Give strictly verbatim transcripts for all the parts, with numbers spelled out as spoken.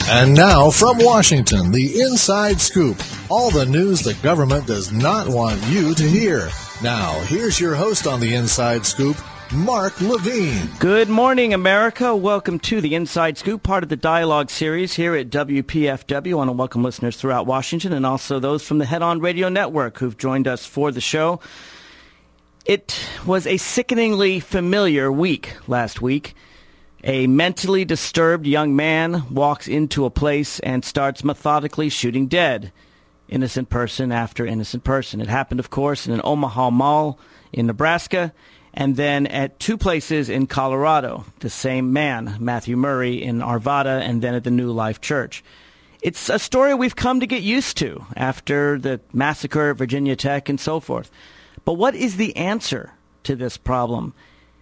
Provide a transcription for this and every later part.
And now from Washington, the Inside Scoop. All the news the government does not want you to hear. Now, here's your host on the Inside Scoop, Mark Levine. Good morning, America. Welcome to the Inside Scoop, part of the Dialogue series here at W P F W. I want to welcome listeners throughout Washington and also those from the Head On Radio Network who've joined us for the show. It was a sickeningly familiar week last week. A mentally disturbed young man walks into a place and starts methodically shooting dead innocent person after innocent person. It happened, of course, in an Omaha mall in Nebraska, and then at two places in Colorado. The same man, Matthew Murray, in Arvada, and then at the New Life Church. It's a story we've come to get used to after the massacre at Virginia Tech and so forth. But what is the answer to this problem?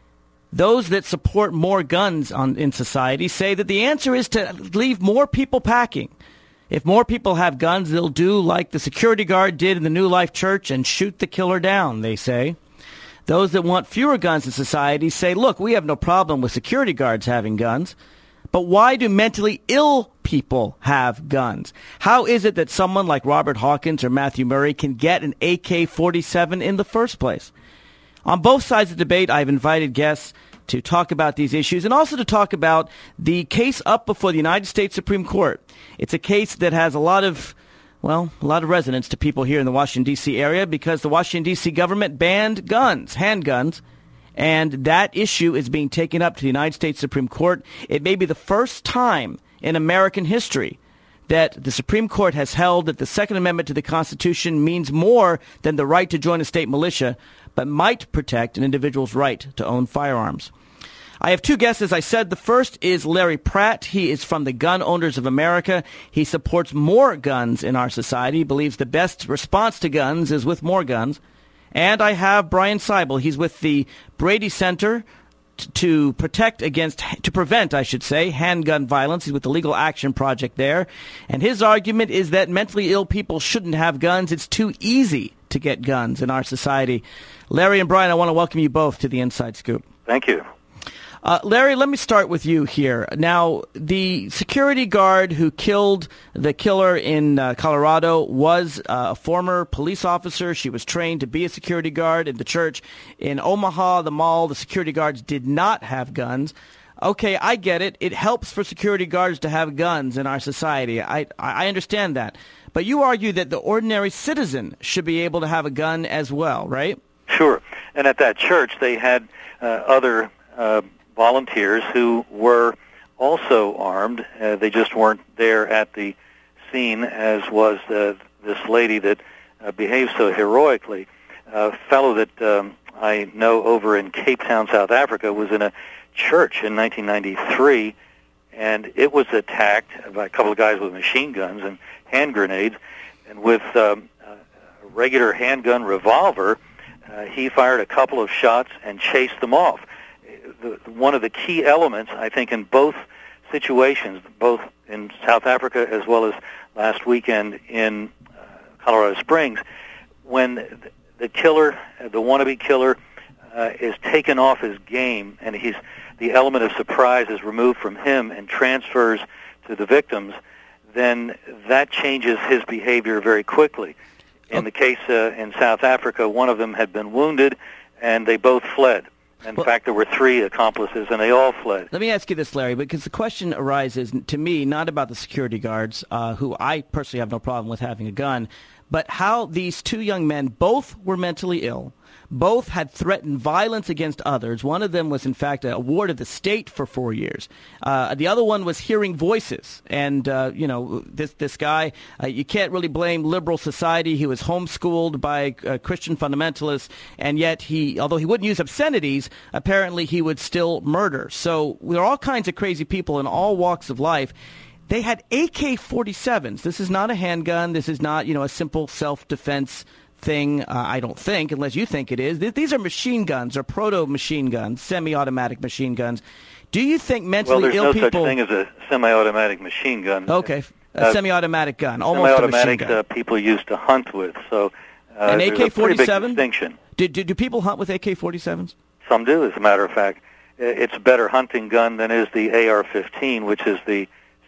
Those that support more guns on, in society say that the answer is to leave more people packing. If more people have guns, they'll do like the security guard did in the New Life Church and shoot the killer down, they say. Those that want fewer guns in society say, look, we have no problem with security guards having guns, but why do mentally ill people have guns? How is it that someone like Robert Hawkins or Matthew Murray can get an A K forty-seven in the first place? On both sides of the debate, I've invited guests to talk about these issues and also to talk about the case up before the United States Supreme Court. It's a case that has a lot of, well, a lot of resonance to people here in the Washington, D C area because the Washington, D C government banned guns, handguns, and that issue is being taken up to the United States Supreme Court. It may be the first time in American history that the Supreme Court has held that the Second Amendment to the Constitution means more than the right to join a state militia, but might protect an individual's right to own firearms. I have two guests, as I said. The first is Larry Pratt. He is from the Gun Owners of America. He supports more guns in our society. He believes the best response to guns is with more guns. And I have Brian Seibel. He's with the Brady Center t- to protect against, to prevent, I should say, handgun violence. He's with the Legal Action Project there. And his argument is that mentally ill people shouldn't have guns. It's too easy to get guns in our society. Larry and Brian, I want to welcome you both to the Inside Scoop. Thank you. Uh, Larry, let me start with you here. Now, the security guard who killed the killer in uh, Colorado was uh, a former police officer. She was trained to be a security guard in the church. In Omaha, the mall, the security guards did not have guns. Okay, I get it. It helps for security guards to have guns in our society. I, I understand that. But you argue that the ordinary citizen should be able to have a gun as well, right? Sure. And at that church, they had uh, other uh, volunteers who were also armed. Uh, they just weren't there at the scene, as was uh, this lady that uh, behaved so heroically. A fellow that um, I know over in Cape Town, South Africa, was in a church in nineteen ninety-three, and it was attacked by a couple of guys with machine guns and hand grenades, and with um, a regular handgun revolver, uh, he fired a couple of shots and chased them off. The, one of the key elements, I think, in both situations, both in South Africa as well as last weekend in uh, Colorado Springs, when the, the killer, the wannabe killer, uh, is taken off his game and he's the element of surprise is removed from him and transfers to the victims, then that changes his behavior very quickly. In the case uh, in South Africa, one of them had been wounded, and they both fled. In well, fact, there were three accomplices, and they all fled. Let me ask you this, Larry, because the question arises, to me, not about the security guards, uh, who I personally have no problem with having a gun, but how these two young men both were mentally ill, both had threatened violence against others. One of them was, in fact, a ward of the state for four years. Uh, the other one was hearing voices. And, uh, you know, this this guy, uh, you can't really blame liberal society. He was homeschooled by uh, Christian fundamentalists, and yet he, although he wouldn't use obscenities, apparently he would still murder. So there are all kinds of crazy people in all walks of life. They had A K forty-sevens. This is not a handgun. This is not, you know, a simple self-defense thing, uh, I don't think, unless you think it is. Th- these are machine guns or proto-machine guns, semi-automatic machine guns. Do you think mentally well, ill people... Well, there's no people... such thing as a semi-automatic machine gun. Okay, a uh, semi-automatic gun, almost a machine gun. Uh, people used to hunt with, so uh, An A K forty-seven? There's a pretty big distinction. Do, do, do people hunt with A K forty-sevens? Some do, as a matter of fact. It's a better hunting gun than is the A R fifteen, which is the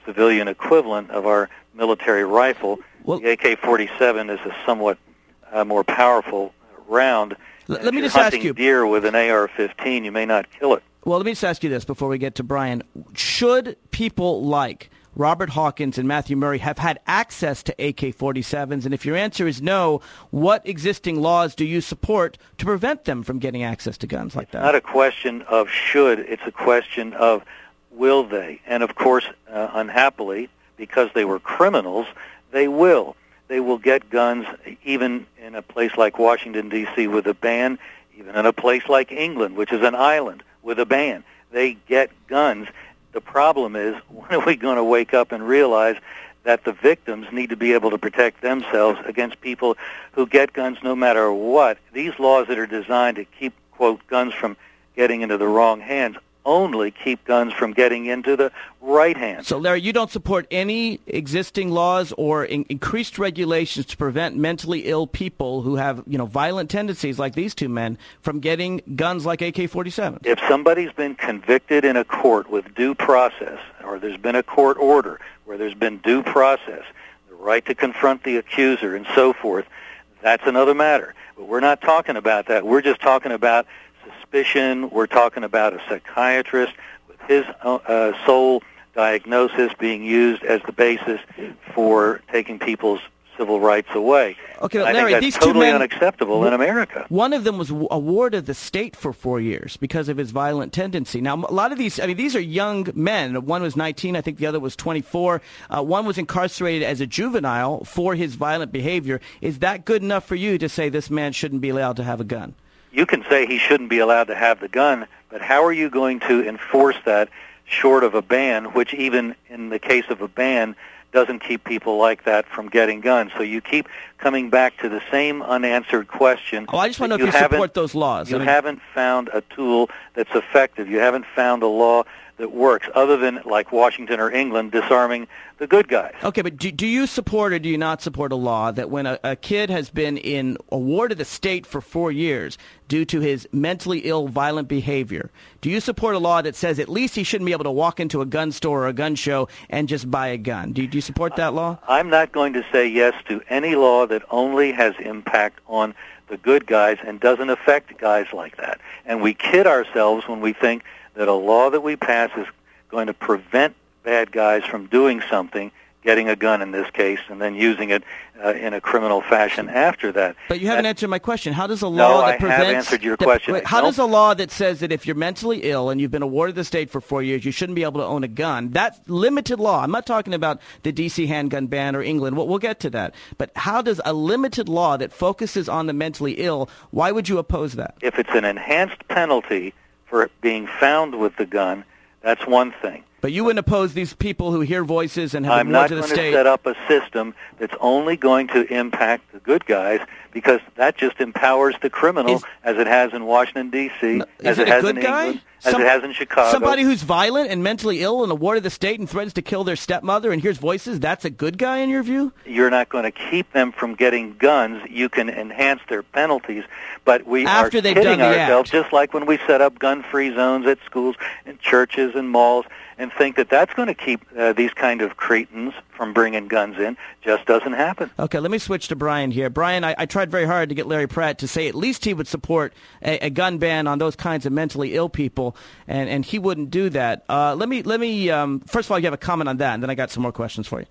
civilian equivalent of our military rifle. Well, the A K forty-seven is a somewhat uh, more powerful round. L- if let me you're just ask hunting you. deer with an A R fifteen, you may not kill it. Well, let me just ask you this before we get to Brian. Should people like Robert Hawkins and Matthew Murray have had access to A K forty-sevens? And if your answer is no, what existing laws do you support to prevent them from getting access to guns like that? It's not a question of should. It's a question of will they. And, of course, uh, unhappily, because they were criminals, they will. They will get guns even in a place like Washington, D C with a ban, even in a place like England, which is an island with a ban. They get guns. The problem is, when are we going to wake up and realize that the victims need to be able to protect themselves against people who get guns no matter what? These laws that are designed to keep, quote, guns from getting into the wrong hands only keep guns from getting into the right hands. So, Larry, you don't support any existing laws or in- increased regulations to prevent mentally ill people who have, you know, violent tendencies like these two men from getting guns like A K forty-sevens? If somebody's been convicted in a court with due process, or there's been a court order where there's been due process, the right to confront the accuser and so forth, that's another matter. But we're not talking about that. We're just talking about suspicion. We're talking about a psychiatrist with his uh, sole diagnosis being used as the basis for taking people's civil rights away. Okay, I Larry, think that's these totally two men, unacceptable in America. One of them was awarded the state for four years because of his violent tendency. Now, a lot of these, I mean, these are young men. One was nineteen, I think the other was twenty-four. Uh, one was incarcerated as a juvenile for his violent behavior. Is that good enough for you to say this man shouldn't be allowed to have a gun? You can say he shouldn't be allowed to have the gun, but how are you going to enforce that short of a ban, which even in the case of a ban doesn't keep people like that from getting guns? So you keep coming back to the same unanswered question. Oh, I just want to know if you support those laws. You I mean, haven't found a tool that's effective. You haven't found a law that works, other than, like Washington or England, disarming the good guys. Okay, but do, do you support or do you not support a law that when a, a kid has been in awarded the state for four years due to his mentally ill, violent behavior, do you support a law that says at least he shouldn't be able to walk into a gun store or a gun show and just buy a gun? Do you, do you support that law? I'm not going to say yes to any law that only has impact on the good guys and doesn't affect guys like that. And we kid ourselves when we think that a law that we pass is going to prevent bad guys from doing something, getting a gun in this case, and then using it uh, in a criminal fashion after that. But you haven't that, answered my question. How does a law no, that I prevents... have answered your that, question. Wait, how Nope. does a law that says that if you're mentally ill and you've been awarded the state for four years, you shouldn't be able to own a gun? That's limited law. I'm not talking about the D C handgun ban or England. We'll, we'll get to that. But how does a limited law that focuses on the mentally ill, why would you oppose that? If it's an enhanced penalty for being found with the gun, that's one thing. But you wouldn't oppose these people who hear voices and have I'm been not to the going state. to set up a system that's only going to impact the good guys, because that just empowers the criminal, Is, as it has in Washington, D C, as it, it a has good in guy? England, as Some, it has in Chicago. Somebody who's violent and mentally ill and awarded the state and threatens to kill their stepmother and hears voices, that's a good guy in your view? You're not going to keep them from getting guns. You can enhance their penalties, but we After are they've kidding done the ourselves, act. just like when we set up gun-free zones at schools and churches and malls, and think that that's going to keep uh, these kind of cretins from bringing guns in. Just doesn't happen. Okay, let me switch to Brian here. Brian, I, I tried very hard to get Larry Pratt to say at least he would support a, a gun ban on those kinds of mentally ill people, and, and he wouldn't do that. Uh, let me, let me um, first of all, you have a comment on that, and then I got some more questions for you.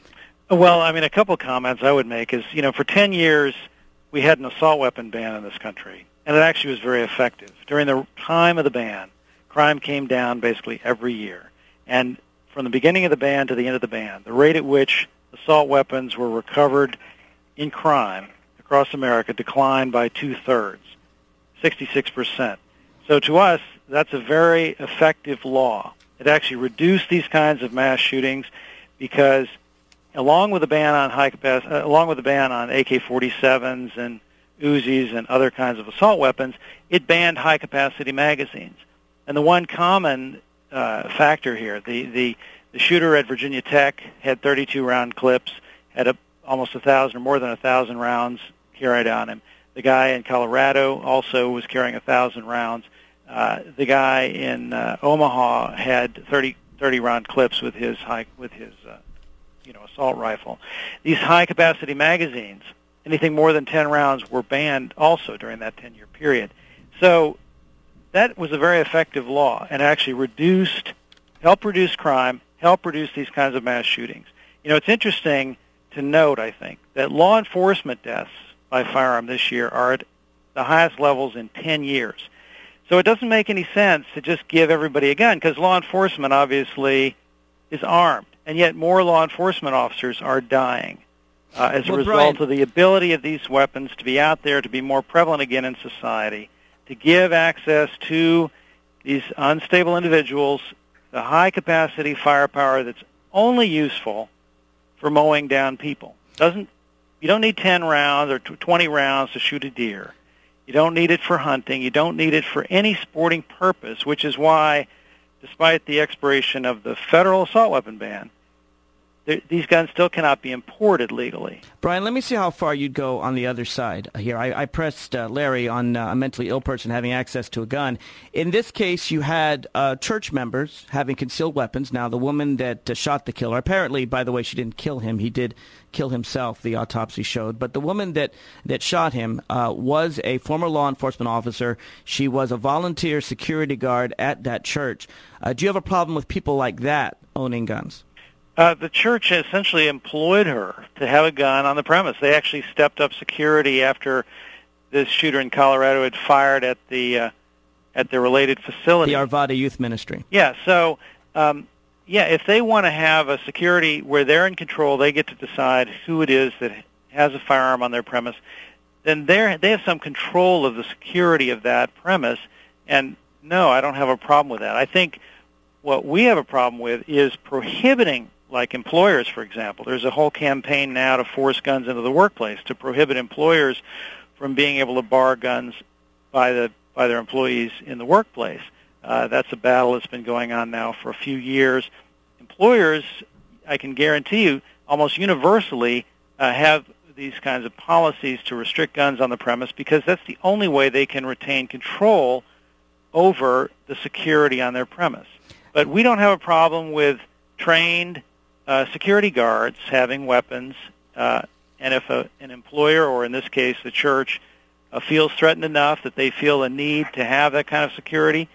Well, I mean, a couple comments I would make is, you know, for ten years we had an assault weapon ban in this country, and it actually was very effective. During the time of the ban, crime came down basically every year. And from the beginning of the ban to the end of the ban, the rate at which assault weapons were recovered in crime across America declined by two-thirds, sixty-six percent. So to us, that's a very effective law. It actually reduced these kinds of mass shootings because along with the ban on high capacity, uh, along with the ban on A K forty-sevens and Uzis and other kinds of assault weapons, it banned high-capacity magazines. And the one common uh, factor here, the, the, the shooter at Virginia Tech had thirty-two round clips, had a, almost a thousand or more than a thousand rounds carried on him. The guy in Colorado also was carrying a thousand rounds. Uh, the guy in uh, Omaha had thirty thirty-round clips with his high with his uh, you know assault rifle. These high-capacity magazines, anything more than ten rounds, were banned also during that ten-year period. So that was a very effective law and actually reduced, helped reduce crime, helped reduce these kinds of mass shootings. You know, it's interesting to note, I think, that law enforcement deaths by firearm this year are at the highest levels in ten years. So it doesn't make any sense to just give everybody a gun, because law enforcement obviously is armed, and yet more law enforcement officers are dying uh, as well, a result Brian, of the ability of these weapons to be out there, to be more prevalent again in society, to give access to these unstable individuals the high-capacity firepower that's only useful for mowing down people. Doesn't you don't need ten rounds or twenty rounds to shoot a deer. You don't need it for hunting. You don't need it for any sporting purpose, which is why, despite the expiration of the federal assault weapon ban, th- these guns still cannot be imported legally. Brian, let me see how far you'd go on the other side here. I, I pressed uh, Larry on uh, a mentally ill person having access to a gun. In this case, you had uh, church members having concealed weapons. Now, the woman that uh, shot the killer, apparently, by the way, she didn't kill him. He did kill himself, the autopsy showed. But the woman that, that shot him uh, was a former law enforcement officer. She was a volunteer security guard at that church. Uh, do you have a problem with people like that owning guns? Uh, the church essentially employed her to have a gun on the premise. They actually stepped up security after this shooter in Colorado had fired at the uh, at the related facility. The Arvada Youth Ministry. Yeah, so, um, yeah, if they want to have a security where they're in control, they get to decide who it is that has a firearm on their premise, then they're, they have some control of the security of that premise. And, no, I don't have a problem with that. I think what we have a problem with is prohibiting, like employers, for example. There's a whole campaign now to force guns into the workplace, to prohibit employers from being able to bar guns by the by their employees in the workplace. Uh, that's a battle that's been going on now for a few years. Employers, I can guarantee you, almost universally uh, have these kinds of policies to restrict guns on the premise, because that's the only way they can retain control over the security on their premise. But we don't have a problem with trained uh, security guards having weapons, uh, and if a, an employer, or in this case the church, uh, feels threatened enough that they feel a need to have that kind of security,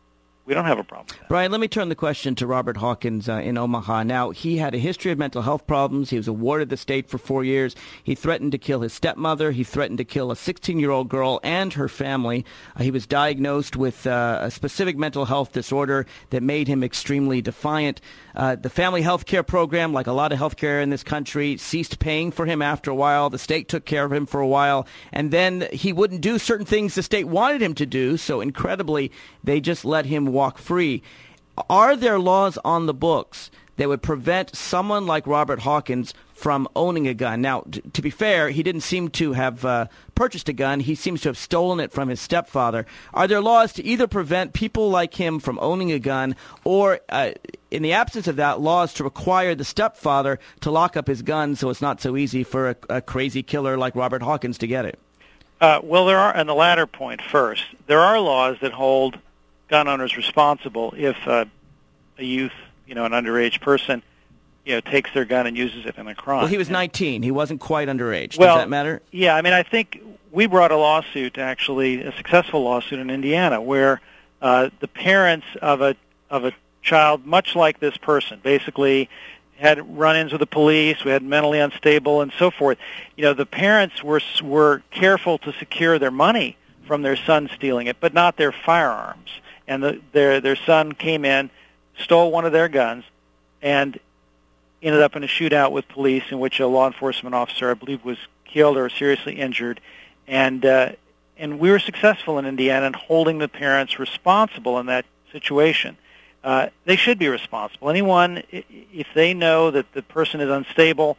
we don't have a problem with that. Brian, let me turn the question to Robert Hawkins uh, in Omaha. Now, he had a history of mental health problems. He was awarded the state for four years. He threatened to kill his stepmother. He threatened to kill a sixteen-year-old girl and her family. Uh, he was diagnosed with uh, a specific mental health disorder that made him extremely defiant. Uh, the family health care program, like a lot of health care in this country, ceased paying for him after a while. The state took care of him for a while, and then he wouldn't do certain things the state wanted him to do, so incredibly, they just let him walk free. Are there laws on the books that would prevent someone like Robert Hawkins from owning a gun? Now, t- to be fair, he didn't seem to have uh, purchased a gun. He seems to have stolen it from his stepfather. Are there laws to either prevent people like him from owning a gun, or, uh, in the absence of that, laws to require the stepfather to lock up his gun so it's not so easy for a, a crazy killer like Robert Hawkins to get it? Uh, well, there are, on the latter point first, there are laws that hold gun owners responsible if uh, a youth, you know, an underage person, you know, takes their gun and uses it in a crime. Well, he was nineteen. He wasn't quite underage. Well, Does that matter? Yeah, I mean, I think we brought a lawsuit, actually, a successful lawsuit in Indiana, where uh, the parents of a of a child, much like this person, basically had run-ins with the police, who had mentally unstable, and so forth. You know, the parents were were careful to secure their money from their son stealing it, but not their firearms. And the, their their son came in, stole one of their guns, and ended up in a shootout with police in which a law enforcement officer, I believe, was killed or seriously injured. And uh, and we were successful in Indiana in holding the parents responsible in that situation. Uh, they should be responsible. Anyone, if they know that the person is unstable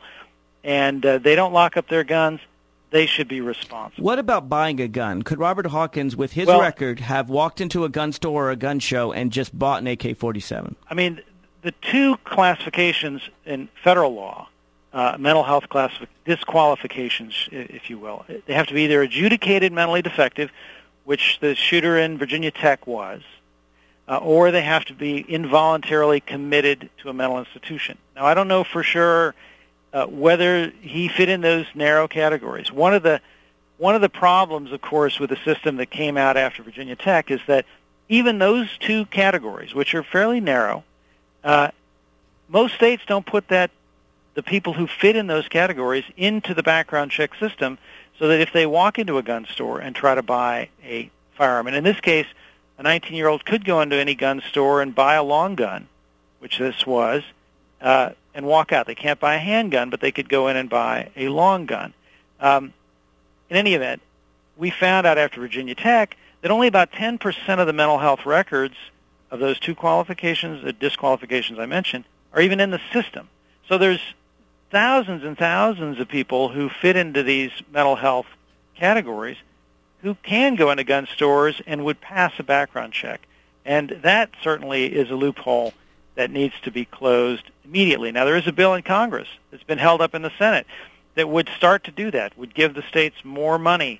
and uh, they don't lock up their guns, they should be responsible. What about buying a gun? Could Robert Hawkins, with his well, record, have walked into a gun store or a gun show and just bought an A K forty-seven? I mean, the two classifications in federal law, uh, mental health classific- disqualifications, if you will, they have to be either adjudicated mentally defective, which the shooter in Virginia Tech was, uh, or they have to be involuntarily committed to a mental institution. Now, I don't know for sure uh, whether he fit in those narrow categories. One of the one of the problems, of course, with the system that came out after Virginia Tech is that even those two categories, which are fairly narrow, uh, most states don't put that the people who fit in those categories into the background check system, so that if they walk into a gun store and try to buy a firearm, and in this case, a nineteen-year-old could go into any gun store and buy a long gun, which this was, uh, and walk out. They can't buy a handgun, but they could go in and buy a long gun. Um, in any event, we found out after Virginia Tech that only about ten percent of the mental health records of those two qualifications, the disqualifications I mentioned, are even in the system. So there's thousands and thousands of people who fit into these mental health categories who can go into gun stores and would pass a background check. And that certainly is a loophole that needs to be closed immediately. Now, there is a bill in Congress that's been held up in the Senate that would start to do that, would give the states more money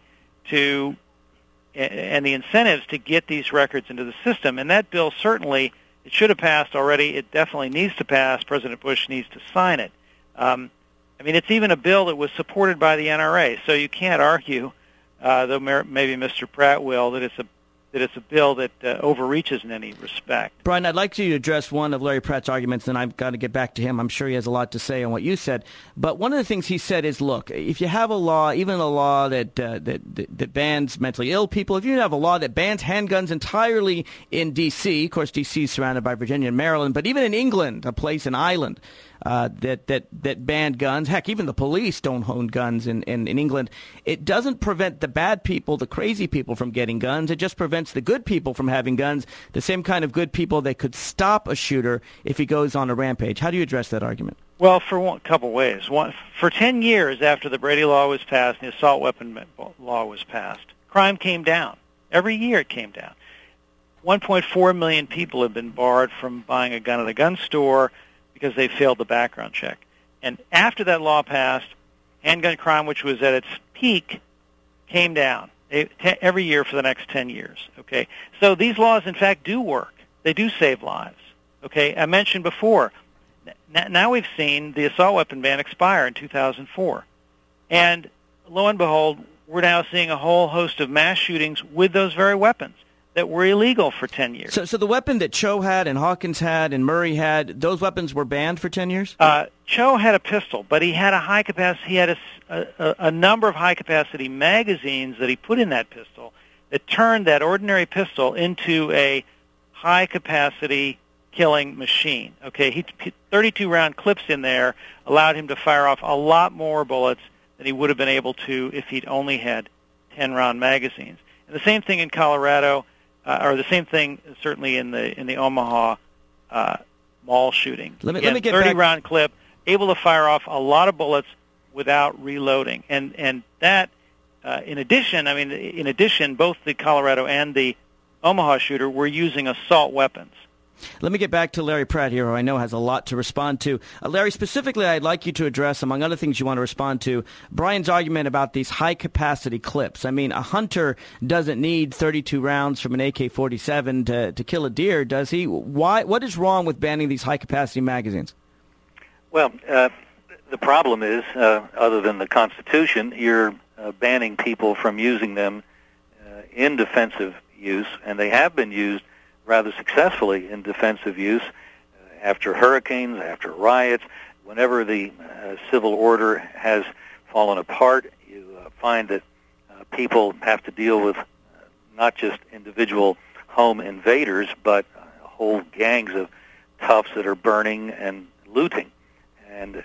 to and the incentives to get these records into the system. And that bill certainly, it should have passed already. It definitely needs to pass. President Bush needs to sign it. Um, I mean, it's even a bill that was supported by the N R A, so you can't argue, uh, though maybe Mister Pratt will, that it's a that it's a bill that uh, overreaches in any respect. Brian, I'd like you to address one of Larry Pratt's arguments, and I've got to get back to him. I'm sure he has a lot to say on what you said. But one of the things he said is, look, if you have a law, even a law that, uh, that, that, that bans mentally ill people, if you have a law that bans handguns entirely in D C, of course, D C is surrounded by Virginia and Maryland, but even in England, a place, an island, Uh, that, that, that banned guns. Heck, even the police don't own guns in, in, in England. It doesn't prevent the bad people, the crazy people from getting guns. It just prevents the good people from having guns, the same kind of good people that could stop a shooter if he goes on a rampage. How do you address that argument? Well, for one couple ways. One, for ten years after the Brady Law was passed and the assault weapon law was passed, crime came down. Every year it came down. one point four million people have been barred from buying a gun at a gun store because they failed the background check. And after that law passed, handgun crime, which was at its peak, came down every year for the next ten years. Okay, so these laws, in fact, do work. They do save lives. Okay, I mentioned before, now we've seen the assault weapon ban expire in two thousand four. And lo and behold, we're now seeing a whole host of mass shootings with those very weapons that were illegal for ten years. So so the weapon that Cho had and Hawkins had and Murray had, those weapons were banned for ten years? Uh, Cho had a pistol, but he had a high capacity, he had a, a, a number of high-capacity magazines that he put in that pistol that turned that ordinary pistol into a high-capacity killing machine. Okay, he thirty-two round clips in there allowed him to fire off a lot more bullets than he would have been able to if he'd only had ten round magazines. And the same thing in Colorado. Uh, or the same thing, certainly in the in the Omaha uh, mall shooting. Let me, Again, let me get thirty back. round clip, able to fire off a lot of bullets without reloading, and and that, uh, in addition, I mean, in addition, both the Colorado and the Omaha shooter were using assault weapons. Let me get back to Larry Pratt here, who I know has a lot to respond to. Uh, Larry, specifically, I'd like you to address, among other things you want to respond to, Brian's argument about these high-capacity clips. I mean, a hunter doesn't need thirty-two rounds from an A K forty-seven to, to kill a deer, does he? Why? What is wrong with banning these high-capacity magazines? Well, uh, the problem is, uh, other than the Constitution, you're uh, banning people from using them uh, in defensive use, and they have been used rather successfully in defensive use uh, after hurricanes, after riots. Whenever the uh, civil order has fallen apart, you uh, find that uh, people have to deal with uh, not just individual home invaders, but uh, whole gangs of toughs that are burning and looting. And uh,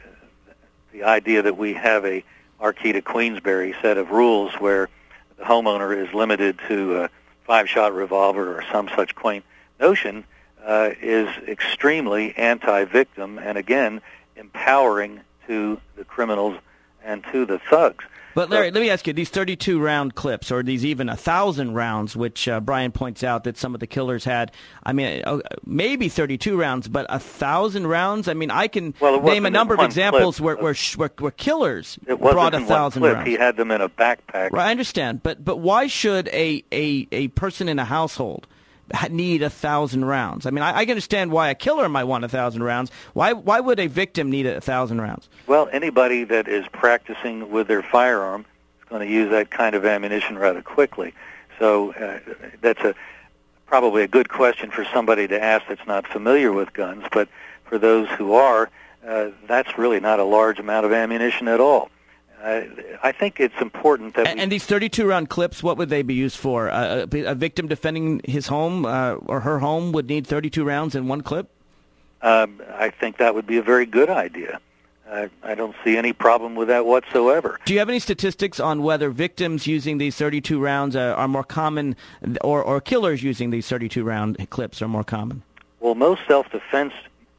the idea that we have a Marquita Queensberry set of rules where the homeowner is limited to a five-shot revolver or some such quaint notion uh, is extremely anti-victim and, again, empowering to the criminals and to the thugs. But, Larry, let me ask you, these thirty-two round clips, or these even one thousand rounds, which uh, Brian points out that some of the killers had, I mean, uh, maybe thirty-two rounds, but one thousand rounds? I mean, I can well, name a number of examples where, where, where, where killers it brought one one thousand clip. rounds. He had them in a backpack. Right, I understand. But, but why should a, a, a person in a household need a thousand rounds? I mean, I, I can understand why a killer might want a thousand rounds. Why why would a victim need a thousand rounds? Well, anybody that is practicing with their firearm is going to use that kind of ammunition rather quickly. So uh, that's a probably a good question for somebody to ask that's not familiar with guns. But for those who are, uh, that's really not a large amount of ammunition at all. Uh, I think it's important that. And, we, and these thirty-two round clips, what would they be used for? Uh, a, a victim defending his home uh, or her home would need thirty-two rounds in one clip? Um, I think that would be a very good idea. Uh, I don't see any problem with that whatsoever. Do you have any statistics on whether victims using these thirty-two rounds uh, are more common, or, or killers using these thirty-two round clips are more common? Well, most self-defense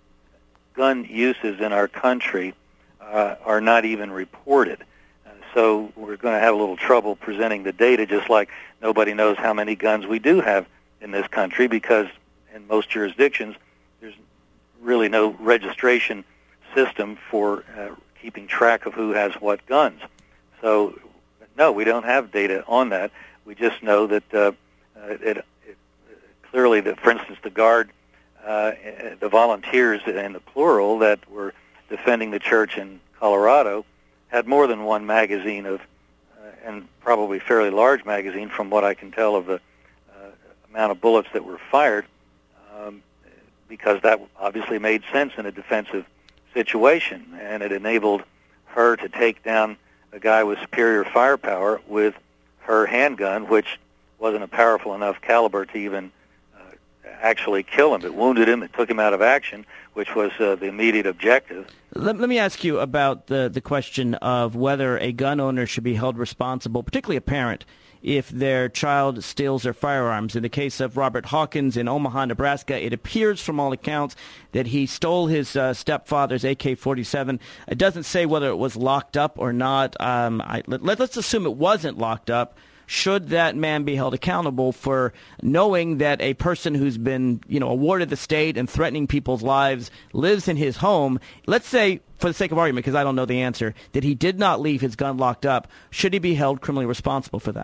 gun uses in our country uh, are not even reported. Uh, so we're going to have a little trouble presenting the data, just like nobody knows how many guns we do have in this country, because in most jurisdictions there's really no registration system for uh, keeping track of who has what guns. So, no, we don't have data on that. We just know that uh, it, it, clearly that, for instance, the Guard, uh, the volunteers in the plural that were defending the church in Colorado had more than one magazine of, uh, and probably fairly large magazine from what I can tell of the uh, amount of bullets that were fired, um, because that obviously made sense in a defensive situation, and it enabled her to take down a guy with superior firepower with her handgun, which wasn't a powerful enough caliber to even uh, actually kill him. It wounded him, it took him out of action, which was uh, the immediate objective. Let, let me ask you about the, the question of whether a gun owner should be held responsible, particularly a parent, if their child steals their firearms. In the case of Robert Hawkins in Omaha, Nebraska, it appears from all accounts that he stole his uh, stepfather's A K forty-seven. It doesn't say whether it was locked up or not. Um, I, let, let's assume it wasn't locked up. Should that man be held accountable for knowing that a person who's been, you know, awarded the state and threatening people's lives lives in his home? Let's say, for the sake of argument, because I don't know the answer, that he did not leave his gun locked up. Should he be held criminally responsible for that?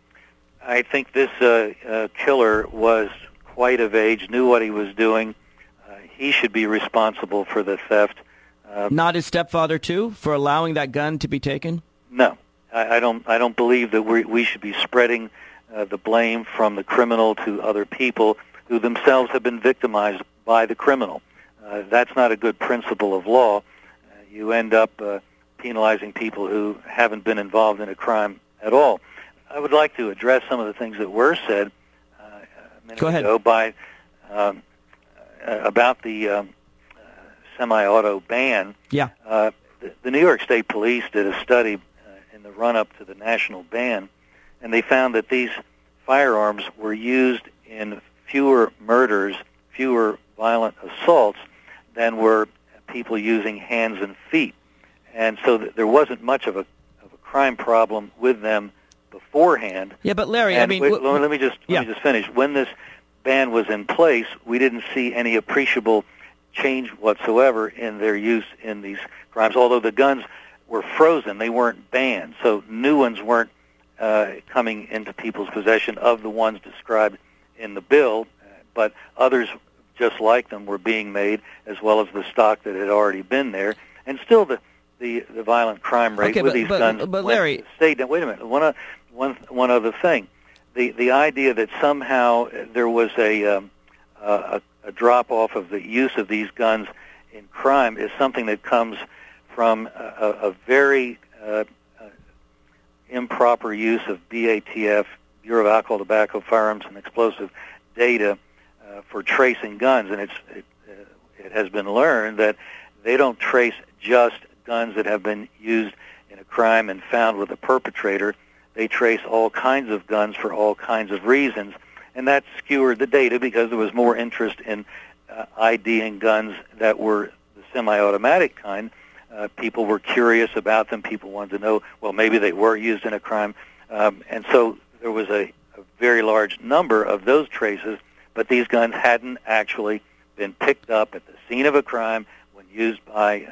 I think this uh, uh, killer was quite of age, knew what he was doing. Uh, he should be responsible for the theft. Uh, Not his stepfather, too, for allowing that gun to be taken? No. I, I don't I don't believe that we we should be spreading uh, the blame from the criminal to other people who themselves have been victimized by the criminal. Uh, that's not a good principle of law. Uh, you end up uh, penalizing people who haven't been involved in a crime at all. I would like to address some of the things that were said uh, a minute Go ahead. ago by um, uh, about the um, uh, semi-auto ban. Yeah. Uh, the, the New York State Police did a study uh, in the run-up to the national ban, and they found that these firearms were used in fewer murders, fewer violent assaults than were people using hands and feet. And so th- there wasn't much of a, of a crime problem with them beforehand. Yeah, but Larry, and I mean, wait, w- let me just yeah. let me just finish. When this ban was in place, we didn't see any appreciable change whatsoever in their use in these crimes. Although the guns were frozen, they weren't banned, so new ones weren't uh, coming into people's possession of the ones described in the bill. But others just like them were being made, as well as the stock that had already been there, and still the the, the violent crime rate okay, with but, these but, guns. But went Larry, to the state. Now, wait a minute. One, uh, one, one other thing, the the idea that somehow there was a um, a, a drop off of the use of these guns in crime is something that comes from a, a very uh, uh, improper use of B A T F, Bureau of Alcohol, Tobacco, Firearms, and Explosive data uh, for tracing guns, and it's it, uh, it has been learned that they don't trace just guns that have been used in a crime and found with a perpetrator. They trace all kinds of guns for all kinds of reasons, and that skewered the data because there was more interest in uh, IDing guns that were the semi-automatic kind. Uh, people were curious about them. People wanted to know, well, maybe they were used in a crime. Um, and so there was a, a very large number of those traces, but these guns hadn't actually been picked up at the scene of a crime when used by uh,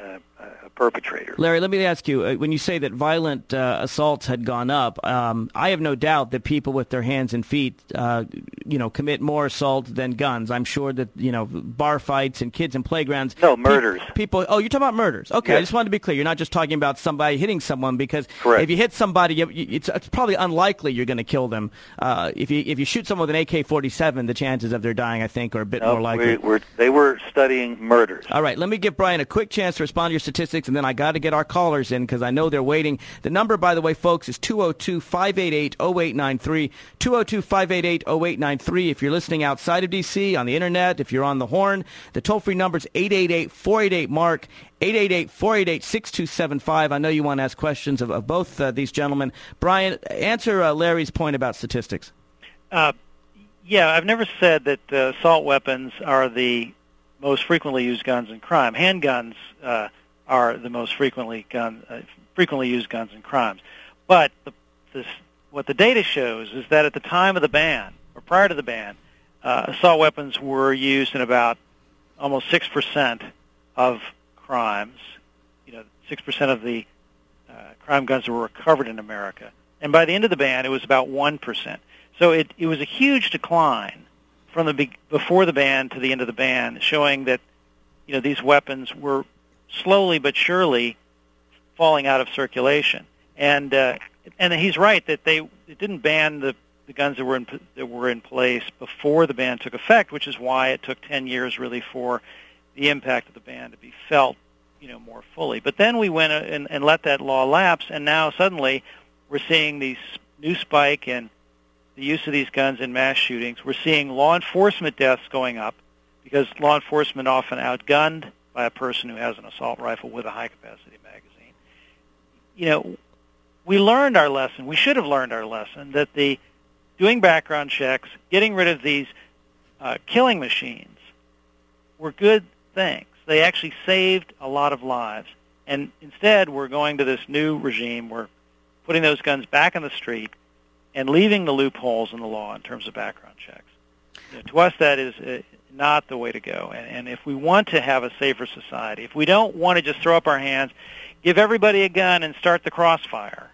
a perpetrator. Larry, let me ask you, uh, when you say that violent uh, assaults had gone up, um, I have no doubt that people with their hands and feet, uh, you know, commit more assault than guns. I'm sure that, you know, bar fights and kids in playgrounds. No, murders. Pe- people, oh, you're talking about murders. Okay, yes. I just wanted to be clear. You're not just talking about somebody hitting someone, because Correct. if you hit somebody, you, you, it's, it's probably unlikely you're going to kill them. Uh, if you if you shoot someone with an A K forty-seven, the chances of their dying, I think, are a bit no, more likely. We, we're, they were studying murders. All right, let me give Brian a quick chance to respond to your statistics, and then I got to get our callers in because I know they're waiting. The number, by the way, folks, is two oh two, five eight eight, oh eight nine three, two oh two, five eight eight, oh eight nine three. If you're listening outside of D C, on the Internet, if you're on the Horn, the toll-free number is eight eight eight, four eight eight, MARK, eight eight eight, four eight eight, six two seven five. I know you want to ask questions of, of both uh, these gentlemen. Brian, answer uh, Larry's point about statistics. Uh, yeah, I've never said that uh, assault weapons are the most frequently used guns in crime. Handguns uh, are the most frequently gun uh, frequently used guns in crimes. But the, this, what the data shows is that at the time of the ban, or prior to the ban, uh, assault weapons were used in about almost six percent of crimes. You know, six percent of the uh, crime guns that were recovered in America. And by the end of the ban, it was about one percent. So it, it was a huge decline from the be- before the ban to the end of the ban, showing that, you know, these weapons were slowly but surely falling out of circulation. And uh, and he's right that they it didn't ban the, the guns that were in that were in place before the ban took effect, which is why it took ten years really for the impact of the ban to be felt, you know, more fully. But then we went and, and let that law lapse, and now suddenly we're seeing these new spike in the use of these guns in mass shootings. We're seeing law enforcement deaths going up because law enforcement often outgunned by a person who has an assault rifle with a high-capacity magazine. You know, we learned our lesson. We should have learned our lesson that the doing background checks, getting rid of these uh, killing machines were good things. They actually saved a lot of lives. And instead, we're going to this new regime. We're putting those guns back in the street and leaving the loopholes in the law in terms of background checks. You know, to us, that is uh, not the way to go. And, and if we want to have a safer society, if we don't want to just throw up our hands, give everybody a gun and start the crossfire,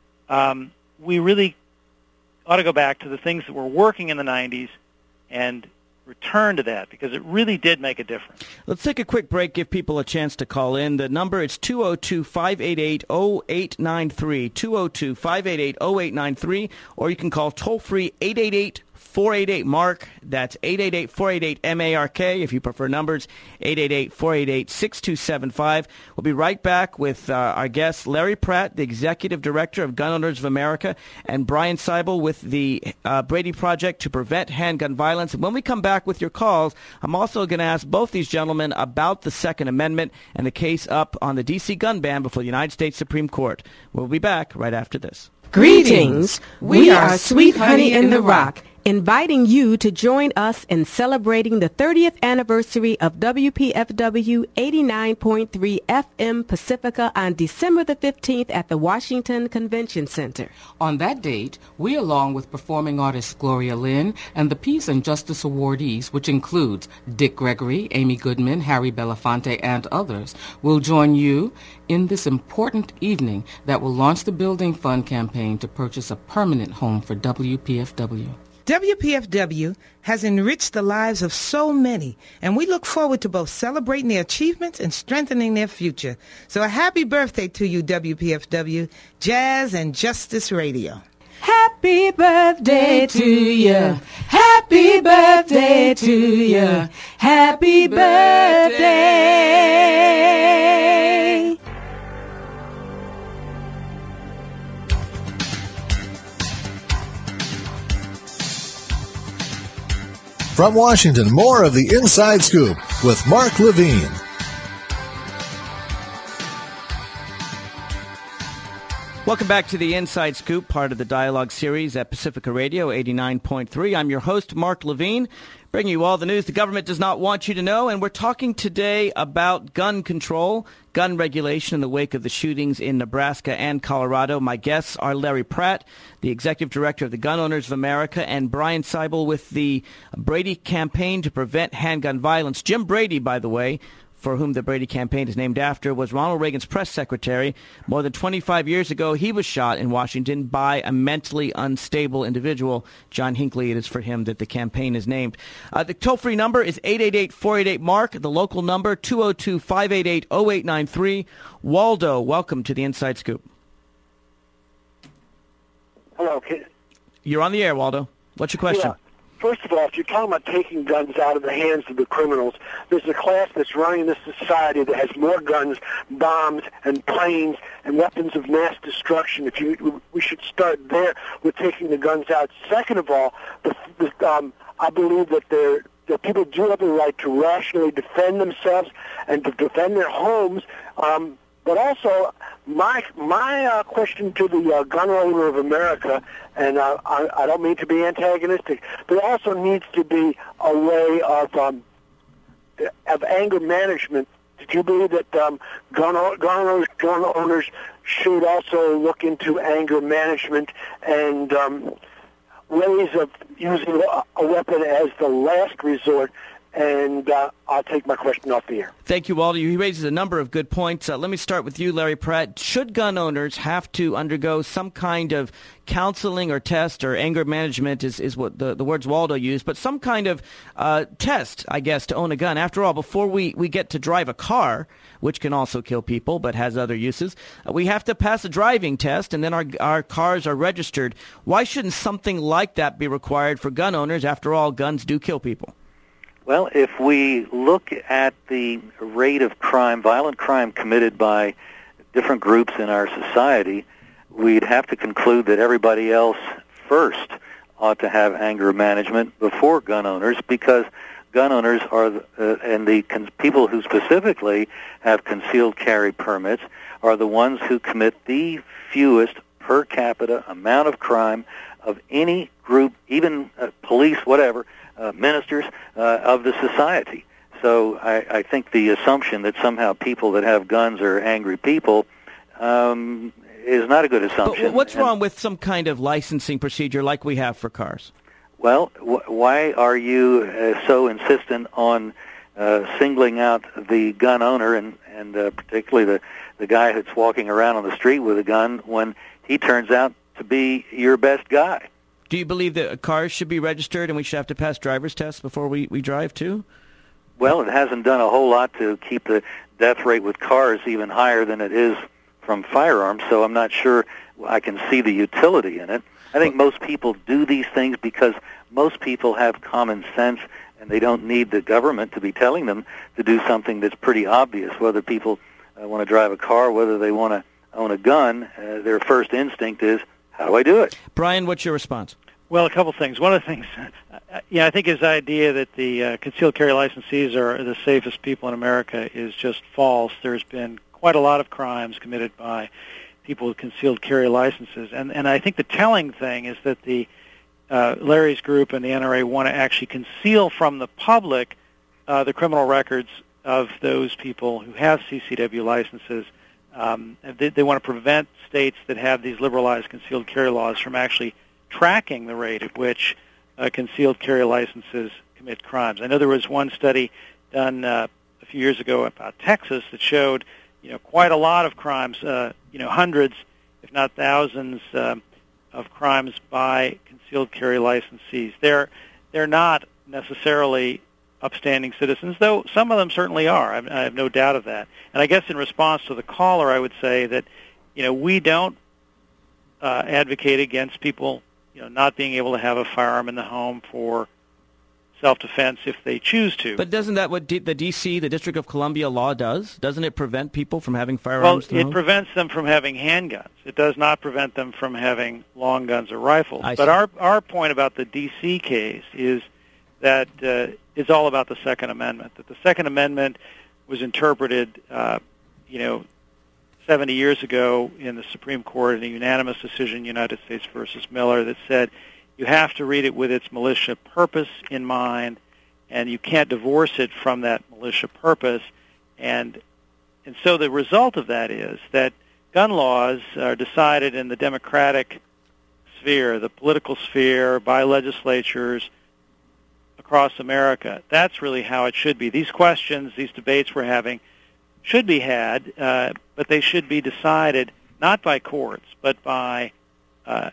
um, we really ought to go back to the things that were working in the nineties and return to that, because it really did make a difference. Let's take a quick break, give people a chance to call in. The number is two oh two, five eight eight, oh eight nine three, two oh two, five eight eight, oh eight nine three, or you can call toll-free eight eight eight, four eight eight, MARK. That's eight eight eight, four eight eight, M A R K. If you prefer numbers, eight eight eight, four eight eight, six two seven five. We'll be right back with uh, our guest, Larry Pratt, the Executive Director of Gun Owners of America, and Brian Seibel with the uh, Brady Project to Prevent Handgun Violence. And when we come back with your calls, I'm also going to ask both these gentlemen about the Second Amendment and the case up on the D C gun ban before the United States Supreme Court. We'll be back right after this. Greetings. We are Sweet Honey in the Rock, inviting you to join us in celebrating the thirtieth anniversary of W P F W eighty-nine point three F M Pacifica on December the fifteenth at the Washington Convention Center. On that date, we, along with performing artist Gloria Lynn and the Peace and Justice awardees, which includes Dick Gregory, Amy Goodman, Harry Belafonte, and others, will join you in this important evening that will launch the Building Fund campaign to purchase a permanent home for W P F W. W P F W has enriched the lives of so many, and we look forward to both celebrating their achievements and strengthening their future. So a happy birthday to you, W P F W, Jazz and Justice Radio. Happy birthday to you. Happy birthday to you. Happy birthday. From Washington, more of the Inside Scoop with Mark Levine. Welcome back to the Inside Scoop, part of the Dialogue series at Pacifica Radio eighty-nine point three. I'm your host, Mark Levine, bringing you all the news the government does not want you to know. And we're talking today about gun control, gun regulation in the wake of the shootings in Nebraska and Colorado. My guests are Larry Pratt, the Executive Director of the Gun Owners of America, and Brian Seibel with the Brady Campaign to Prevent Handgun Violence. Jim Brady, by the way, for whom the Brady campaign is named after, was Ronald Reagan's press secretary. More than twenty-five years ago, he was shot in Washington by a mentally unstable individual. John Hinckley, it is for him that the campaign is named. Uh, the toll-free number is eight eight eight, four eight eight, MARK. The local number, two oh two, five eight eight, oh eight nine three. Waldo, welcome to the Inside Scoop. Hello, kid. You're on the air, Waldo. What's your question? Yeah. First of all, if you're talking about taking guns out of the hands of the criminals, there's a class that's running this society that has more guns, bombs, and planes, and weapons of mass destruction. If you, we should start there with taking the guns out. Second of all, the, the, um, I believe that there that people do have the right to rationally defend themselves and to defend their homes. Um, But also, my my uh, question to the uh, gun owner of America, and uh, I, I don't mean to be antagonistic, but it also needs to be a way of um, of anger management. Do you believe that um, gun, gun, owners, gun owners should also look into anger management and um, ways of using a weapon as the last resort? And uh, I'll take my question off the air. Thank you, Waldo. He raises a number of good points. Uh, let me start with you, Larry Pratt. Should gun owners have to undergo some kind of counseling or test, or anger management is, is what the, the words Waldo used, but some kind of uh, test, I guess, to own a gun? After all, before we, we get to drive a car, which can also kill people but has other uses, uh, we have to pass a driving test, and then our, our cars are registered. Why shouldn't something like that be required for gun owners? After all, guns do kill people. Well, if we look at the rate of crime, violent crime committed by different groups in our society, we'd have to conclude that everybody else first ought to have anger management before gun owners, because gun owners are, uh, and the con- people who specifically have concealed carry permits are the ones who commit the fewest per capita amount of crime of any group, even uh, police, whatever, Uh, ministers uh, of the society. So I, I think the assumption that somehow people that have guns are angry people um, is not a good assumption. But what's and, wrong with some kind of licensing procedure like we have for cars? Well, wh- why are you uh, so insistent on uh, singling out the gun owner and, and uh, particularly the, the guy that's walking around on the street with a gun when he turns out to be your best guy? Do you believe that cars should be registered and we should have to pass driver's tests before we, we drive, too? Well, it hasn't done a whole lot to keep the death rate with cars even higher than it is from firearms, so I'm not sure I can see the utility in it. I think most people do these things because most people have common sense, and they don't need the government to be telling them to do something that's pretty obvious. Whether people uh, want to drive a car, whether they want to own a gun, uh, their first instinct is, how do I do it? Brian, what's your response? Well, a couple things. One of the things, uh, yeah, I think his idea that the uh, concealed carry licensees are the safest people in America is just false. There's been quite a lot of crimes committed by people with concealed carry licenses, and and I think the telling thing is that the uh, Larry's group and the N R A want to actually conceal from the public uh, the criminal records of those people who have C C W licenses. Um, they, they want to prevent states that have these liberalized concealed carry laws from actually tracking the rate at which uh, concealed carry licenses commit crimes. I know there was one study done uh, a few years ago about Texas that showed, you know, quite a lot of crimes, uh, you know, hundreds, if not thousands, uh, of crimes by concealed carry licensees. They're they're not necessarily upstanding citizens, though some of them certainly are. I, I have no doubt of that. And I guess in response to the caller, I would say that, you know, we don't uh, advocate against people, you know, not being able to have a firearm in the home for self-defense if they choose to. But doesn't that what D- the D C, the District of Columbia law does? Doesn't it prevent people from having firearms? Well, it home? prevents them from having handguns. It does not prevent them from having long guns or rifles. I but see. our our point about the D C case is that uh, it's all about the Second Amendment. That the Second Amendment was interpreted, uh, you know, seventy years ago in the Supreme Court in a unanimous decision, United States versus Miller, that said you have to read it with its militia purpose in mind, and you can't divorce it from that militia purpose. And and so the result of that is that gun laws are decided in the democratic sphere, the political sphere, by legislatures across America. That's really how it should be. These questions, these debates we're having, should be had, uh, but they should be decided not by courts, but by uh,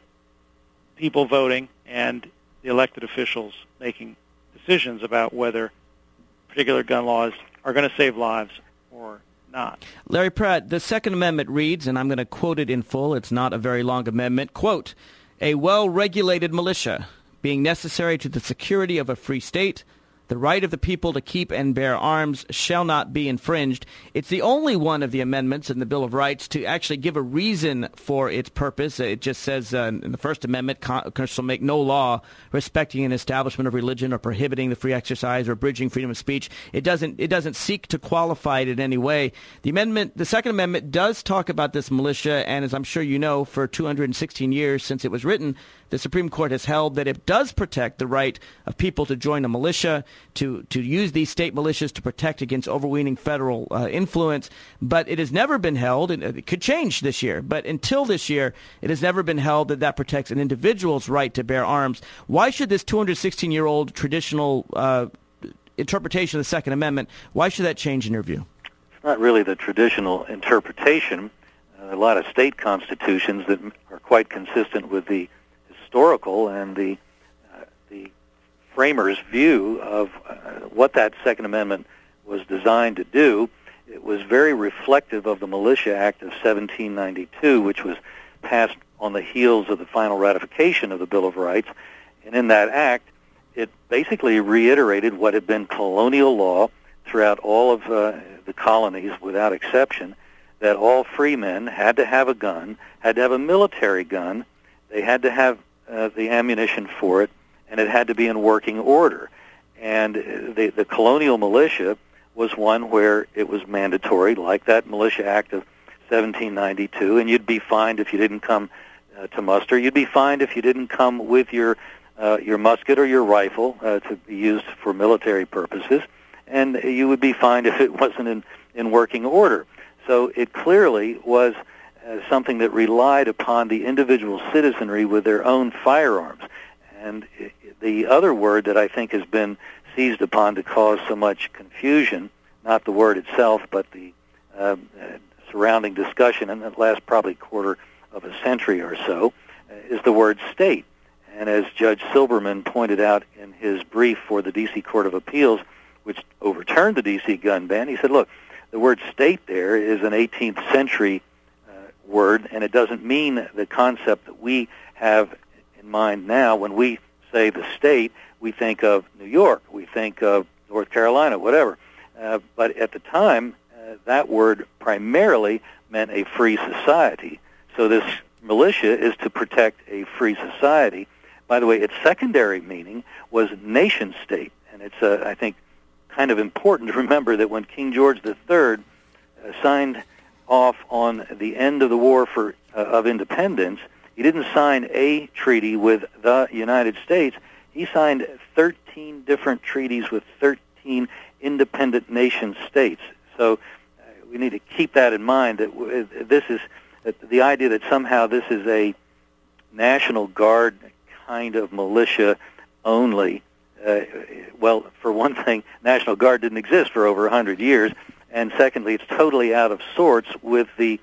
people voting and the elected officials making decisions about whether particular gun laws are going to save lives or not. Larry Pratt, the Second Amendment reads, and I'm going to quote it in full, it's not a very long amendment, quote, "A well-regulated militia being necessary to the security of a free state, the right of the people to keep and bear arms shall not be infringed." It's the only one of the amendments in the Bill of Rights to actually give a reason for its purpose. It just says uh, in the First Amendment, Congress shall make no law respecting an establishment of religion or prohibiting the free exercise or abridging freedom of speech. It doesn't it doesn't seek to qualify it in any way. The amendment, the Second Amendment does talk about this militia, and as I'm sure you know, for two hundred sixteen years since it was written, the Supreme Court has held that it does protect the right of people to join a militia, to, to use these state militias to protect against overweening federal uh, influence. But it has never been held, and it could change this year, but until this year, it has never been held that that protects an individual's right to bear arms. Why should this two hundred sixteen-year-old traditional uh, interpretation of the Second Amendment, why should that change in your view? It's not really the traditional interpretation. Uh, a lot of state constitutions that are quite consistent with the historical and the uh, the framers' view of uh, what that Second Amendment was designed to do. It was very reflective of the Militia Act of seventeen ninety-two, which was passed on the heels of the final ratification of the Bill of Rights. And in that act, it basically reiterated what had been colonial law throughout all of uh, the colonies without exception, that all free men had to have a gun, had to have a military gun, they had to have uh, the ammunition for it, and it had to be in working order. And the, the colonial militia was one where it was mandatory, like that Militia Act of seventeen ninety-two, and you'd be fined if you didn't come uh, to muster. You'd be fined if you didn't come with your uh, your musket or your rifle uh, to be used for military purposes, and you would be fined if it wasn't in, in working order. So it clearly was uh, something that relied upon the individual citizenry with their own firearms. And it, the other word that I think has been seized upon to cause so much confusion, not the word itself, but the uh, uh, surrounding discussion in the last probably quarter of a century or so, uh, is the word state. And as Judge Silberman pointed out in his brief for the D C Court of Appeals, which overturned the D C gun ban, he said, look, the word state there is an eighteenth century uh, word, and it doesn't mean the concept that we have in mind now. When we say the state, we think of New York, we think of North Carolina, whatever. Uh, but at the time, uh, that word primarily meant a free society. So this militia is to protect a free society. By the way, its secondary meaning was nation state, and it's, uh, I think, kind of important to remember that when King George the Third uh, signed off on the end of the War for uh, of Independence, he didn't sign a treaty with the United States. He signed thirteen different treaties with thirteen independent nation states. So uh, we need to keep that in mind, that w- this is that the idea that somehow this is a National Guard kind of militia only. Uh, well, for one thing, National Guard didn't exist for over one hundred years, and secondly, it's totally out of sorts with the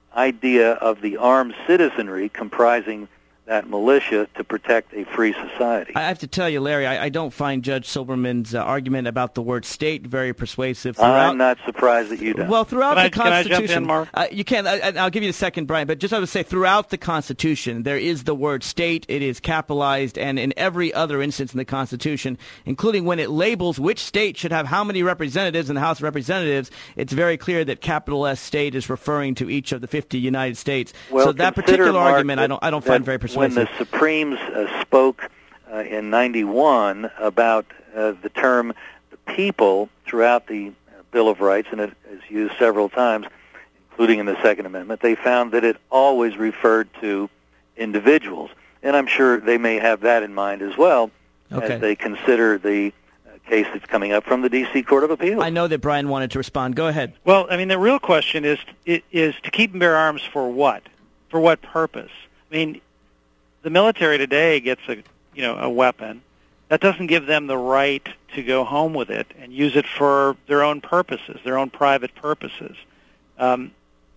idea of the armed citizenry comprising that militia to protect a free society. I have to tell you, Larry, I, I don't find Judge Silberman's uh, argument about the word state very persuasive. Throughout, I'm not surprised that you don't. Well, throughout can the I, Constitution, can I jump in, Mark? Uh, you can. I, I'll give you a second, Brian. But just I would say, throughout the Constitution, there is the word state. It is capitalized, and in every other instance in the Constitution, including when it labels which state should have how many representatives in the House of Representatives, it's very clear that capital S state is referring to each of the fifty United States. Well, so that particular Mark, argument, I don't, I don't find very persuasive. When the Supremes uh, spoke uh, in ninety-one about uh, the term the people throughout the uh, Bill of Rights, and it is used several times, including in the Second Amendment, they found that it always referred to individuals. And I'm sure they may have that in mind as well okay. as they consider the uh, case that's coming up from the D C Court of Appeals. I know that Brian wanted to respond. Go ahead. Well, I mean, the real question is is to keep and bear arms for what? For what purpose? I mean, the military today gets a you know a weapon, that doesn't give them the right to go home with it and use it for their own purposes, their own private purposes. Um,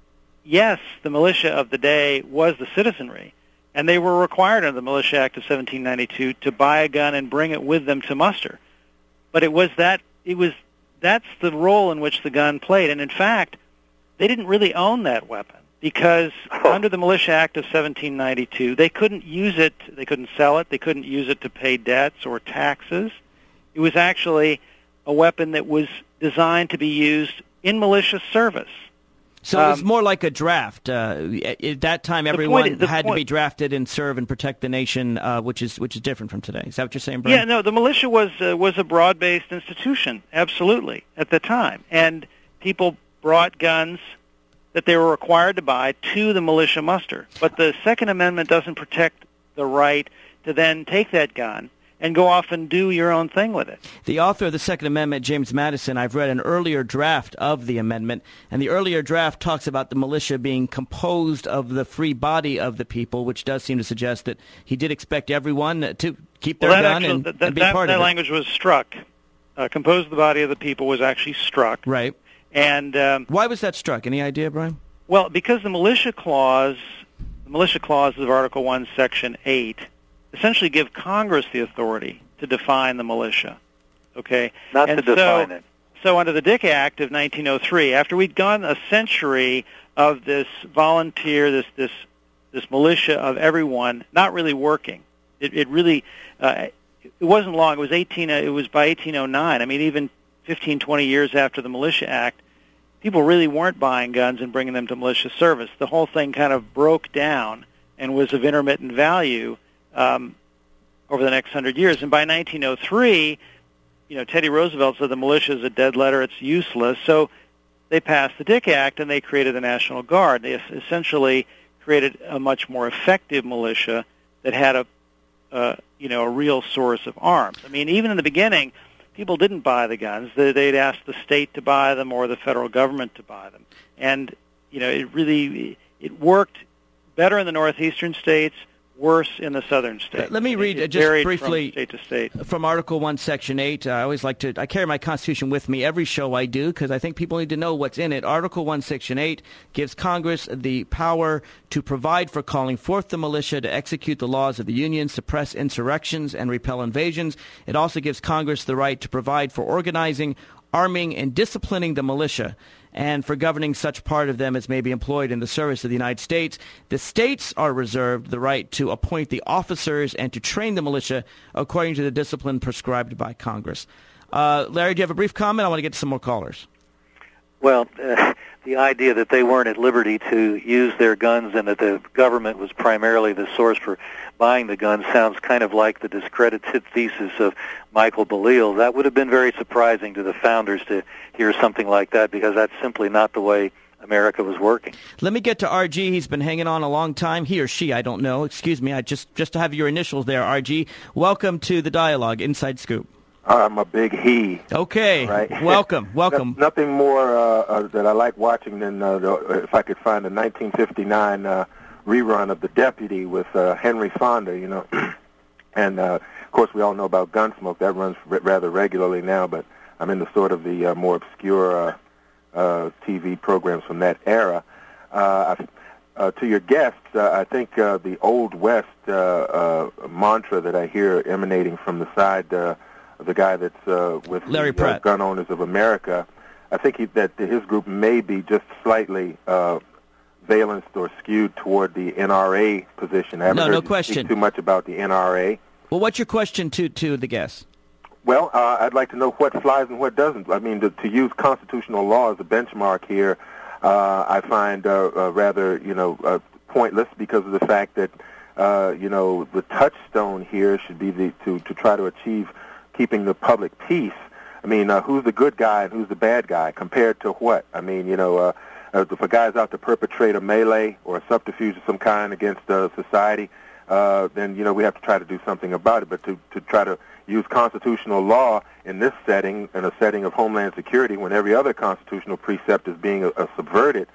yes, the militia of the day was the citizenry, and they were required under the Militia Act of seventeen ninety-two to buy a gun and bring it with them to muster. But it was that it was that's the role in which the gun played, and in fact, they didn't really own that weapon because oh. under the Militia Act of seventeen ninety-two, they couldn't use it, they couldn't sell it, they couldn't use it to pay debts or taxes. It was actually a weapon that was designed to be used in militia service. So um, it was more like a draft. Uh, at that time, everyone point, had point, to be drafted and serve and protect the nation, uh, which is which is different from today. Is that what you're saying, Brian? Yeah, no, the militia was uh, was a broad-based institution, absolutely, at the time. And people brought guns that they were required to buy to the militia muster. But the Second Amendment doesn't protect the right to then take that gun and go off and do your own thing with it. The author of the Second Amendment, James Madison, I've read an earlier draft of the amendment, and the earlier draft talks about the militia being composed of the free body of the people, which does seem to suggest that he did expect everyone to keep their well, gun actually, and, that, and be that, part that of it. That language was struck. Uh, composed of the body of the people was actually struck. Right. And um, why was that struck? Any idea, Brian? Well, because the militia clause, the militia clause of Article One, Section Eight, essentially give Congress the authority to define the militia. Okay, not and to define so, it. So under the Dick Act of nineteen oh three, after we'd gone a century of this volunteer, this this this militia of everyone not really working, it, it really uh, it wasn't long. It was eighteen. It was by eighteen oh nine. I mean, even fifteen, twenty years after the Militia Act, people really weren't buying guns and bringing them to militia service. The whole thing kind of broke down and was of intermittent value um, over the next hundred years. And by nineteen oh three, you know, Teddy Roosevelt said the militia is a dead letter; it's useless. So they passed the Dick Act and they created the National Guard. They essentially created a much more effective militia that had a, uh, you know, a real source of arms. I mean, even in the beginning, people didn't buy the guns. They'd ask the state to buy them or the federal government to buy them. And, you know, it really, it worked better in the northeastern states, worse in the southern states. Let me read it, it just briefly from state to state. From Article one, Section eight. Uh, I always like to, I carry my Constitution with me every show I do because I think people need to know what's in it. Article one, Section eight gives Congress the power to provide for calling forth the militia to execute the laws of the Union, suppress insurrections, and repel invasions. It also gives Congress the right to provide for organizing, arming, and disciplining the militia, and for governing such part of them as may be employed in the service of the United States. The states are reserved the right to appoint the officers and to train the militia according to the discipline prescribed by Congress. Uh, Larry, do you have a brief comment? I want to get to some more callers. Well, uh, the idea that they weren't at liberty to use their guns and that the government was primarily the source for buying the guns sounds kind of like the discredited thesis of Michael Ballil. That would have been very surprising to the founders to hear something like that because that's simply not the way America was working. Let me get to R G. He's been hanging on a long time. He or she, I don't know. Excuse me. I just, just to have your initials there, R G. Welcome to the Dialogue, Inside Scoop. I'm a big he. Okay. Right? Welcome. Welcome. no, nothing more uh, uh, that I like watching than uh, the, if I could find a nineteen fifty-nine uh, rerun of The Deputy with uh, Henry Fonda, you know. and, uh, of course, we all know about Gunsmoke. That runs r- rather regularly now, but I'm into sort of the uh, more obscure uh, uh, T V programs from that era. Uh, uh, to your guests, uh, I think uh, the Old West uh, uh, mantra that I hear emanating from the side uh, the guy that's uh, with Larry the uh, Gun Owners of America, I think he, that his group may be just slightly uh, valenced or skewed toward the N R A position. I haven't no, heard no you question. speak too much about the N R A. Well, what's your question to, to the guests? Well, uh, I'd like to know what flies and what doesn't. I mean, to, to use constitutional law as a benchmark here, uh, I find uh, uh, rather, you know, uh, pointless because of the fact that, uh, you know, the touchstone here should be the, to, to try to achieve keeping the public peace. I mean, uh, who's the good guy and who's the bad guy compared to what? I mean, you know, uh, uh, if a guy's out to perpetrate a melee or a subterfuge of some kind against uh, society, uh, then, you know, we have to try to do something about it. But to, to try to use constitutional law in this setting, in a setting of homeland security, when every other constitutional precept is being uh, subverted,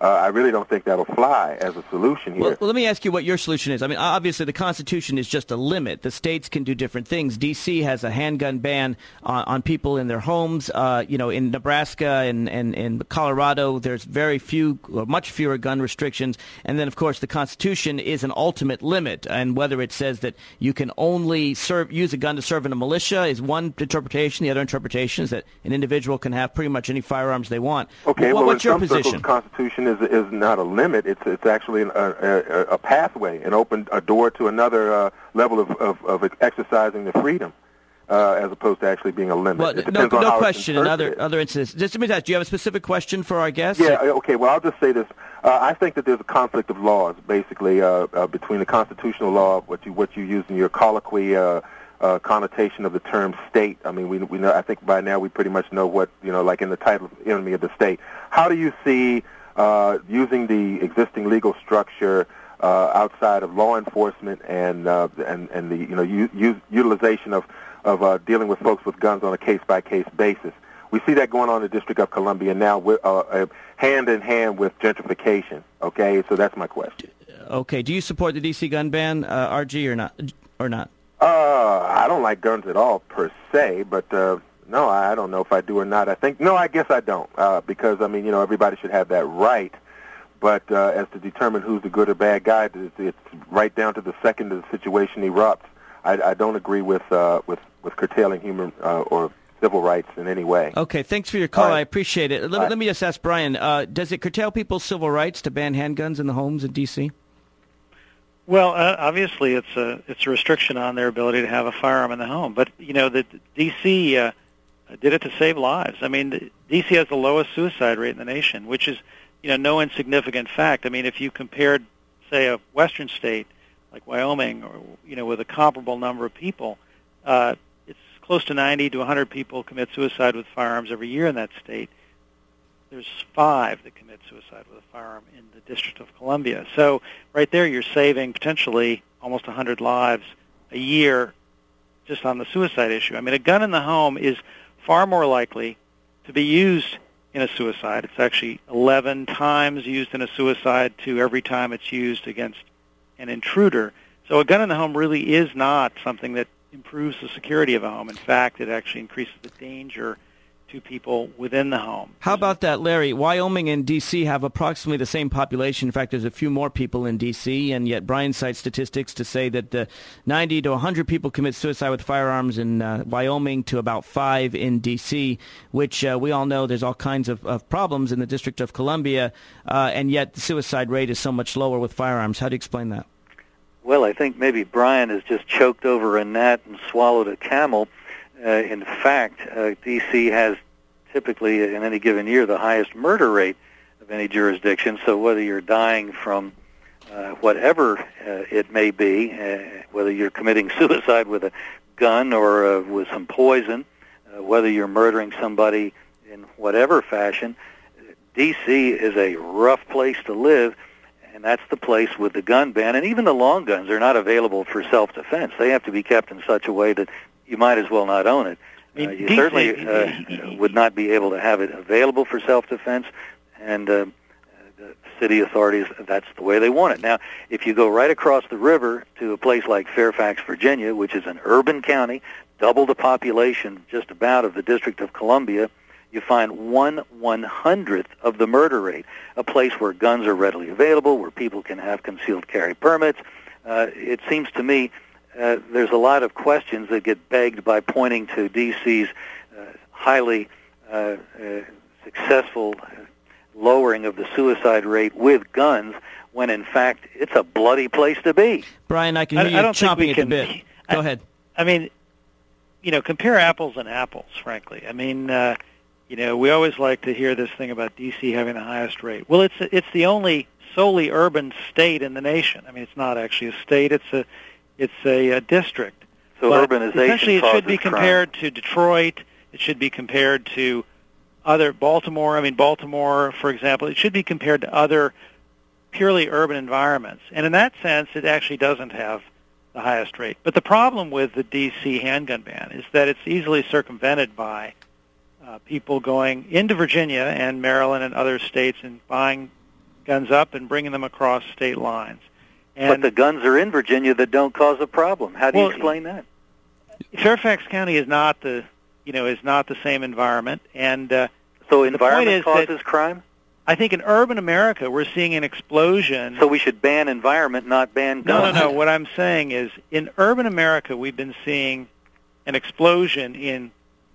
uh, I really don't think that'll fly as a solution here. Well, well, let me ask you what your solution is. I mean, obviously the Constitution is just a limit. The states can do different things. D C has a handgun ban on, on people in their homes. Uh, you know, in Nebraska and, and, and Colorado, there's very few, or much fewer gun restrictions. And then, of course, the Constitution is an ultimate limit. And whether it says that you can only serve, use a gun to serve in a militia is one interpretation. The other interpretation is that an individual can have pretty much any firearms they want. Okay, what, well, what's in your some position? circles, the Constitution is is not a limit. It's it's actually an, a, a, a pathway, an open a door to another uh, level of, of, of exercising the freedom, uh, as opposed to actually being a limit. Well, it no, depends on no how question. It's In other interpreted. other instances, just let me ask, do you have a specific question for our guests? Yeah. Okay. Well, I'll just say this. Uh, I think that there's a conflict of laws, basically, uh, uh, between the constitutional law, what you what you use in your colloquy. Uh, Uh, connotation of the term state. I mean, we we know. I think by now we pretty much know what, you know, like in the title, enemy of the state. How do you see uh, using the existing legal structure uh, outside of law enforcement and uh, and and the you know u- u- utilization of of uh, dealing with folks with guns on a case by case basis? We see that going on in the District of Columbia now, with, uh, uh, hand in hand with gentrification. Okay, so that's my question. Okay. Do you support the D C gun ban, uh, R G, or not? Or not? Uh, I don't like guns at all per se, but uh, no, I don't know if I do or not. I think no, I guess I don't, uh, because I mean, you know, everybody should have that right. But uh, as to determine who's the good or bad guy, it's, it's right down to the second the situation erupts. I, I don't agree with uh, with with curtailing human uh, or civil rights in any way. Okay, thanks for your call. Right. I appreciate it. Let, Right. let me just ask Brian: uh, does it curtail people's civil rights to ban handguns in the homes in D C? Well, uh, obviously, it's a it's a restriction on their ability to have a firearm in the home. But you know, the D C uh, did it to save lives. I mean, the, D C has the lowest suicide rate in the nation, which is, you know, no insignificant fact. I mean, if you compared, say, a western state like Wyoming, or you know, with a comparable number of people, uh, it's close to ninety to one hundred people commit suicide with firearms every year in that state. There's five that commit suicide with a firearm in the District of Columbia. So right there you're saving potentially almost one hundred lives a year just on the suicide issue. I mean, a gun in the home is far more likely to be used in a suicide. It's actually eleven times used in a suicide to every time it's used against an intruder. So a gun in the home really is not something that improves the security of a home. In fact, it actually increases the danger to people within the home. How about that, Larry? Wyoming and D C have approximately the same population. In fact, there's a few more people in D C, and yet Brian cites statistics to say that uh, ninety to one hundred people commit suicide with firearms in uh, Wyoming to about five in D C, which uh, we all know there's all kinds of, of problems in the District of Columbia, uh, and yet the suicide rate is so much lower with firearms. How do you explain that? Well, I think maybe Brian has just choked over a gnat and swallowed a camel. Uh, in fact, uh, D C has typically in any given year the highest murder rate of any jurisdiction. So whether you're dying from uh, whatever uh, it may be, uh, whether you're committing suicide with a gun or uh, with some poison, uh, whether you're murdering somebody in whatever fashion, D C is a rough place to live. And that's the place with the gun ban. And even the long guns are not available for self-defense. They have to be kept in such a way that you might as well not own it. I mean, uh, you D C, certainly uh, would not be able to have it available for self-defense. And uh, the city authorities, that's the way they want it. Now, if you go right across the river to a place like Fairfax, Virginia, which is an urban county, double the population just about of the District of Columbia, you find one one-hundredth of the murder rate, a place where guns are readily available, where people can have concealed carry permits. Uh, it seems to me uh, there's a lot of questions that get begged by pointing to D C's uh, highly uh, uh, successful lowering of the suicide rate with guns, when in fact it's a bloody place to be. Brian, I can hear I, you I don't think chomping we at can, the bit. Go I, ahead. I mean, you know, compare apples and apples, frankly. I mean, uh, you know, we always like to hear this thing about D C having the highest rate. Well, it's it's the only solely urban state in the nation. I mean, it's not actually a state; it's a it's a, a district. So but urbanization essentially, it causes should be compared crime. to Detroit. It should be compared to other Baltimore. I mean, Baltimore, for example, it should be compared to other purely urban environments. And in that sense, it actually doesn't have the highest rate. But the problem with the D C handgun ban is that it's easily circumvented by uh, people going into Virginia and Maryland and other states and buying guns up and bringing them across state lines. And but the guns are in Virginia that don't cause a problem. How do well, you explain that? Fairfax County is not the, you know, is not the same environment, and uh, so the environment point is causes that crime. I think in urban America we're seeing an explosion. So we should ban environment, not ban guns. No, no, no. What I'm saying is, in urban America, we've been seeing an explosion in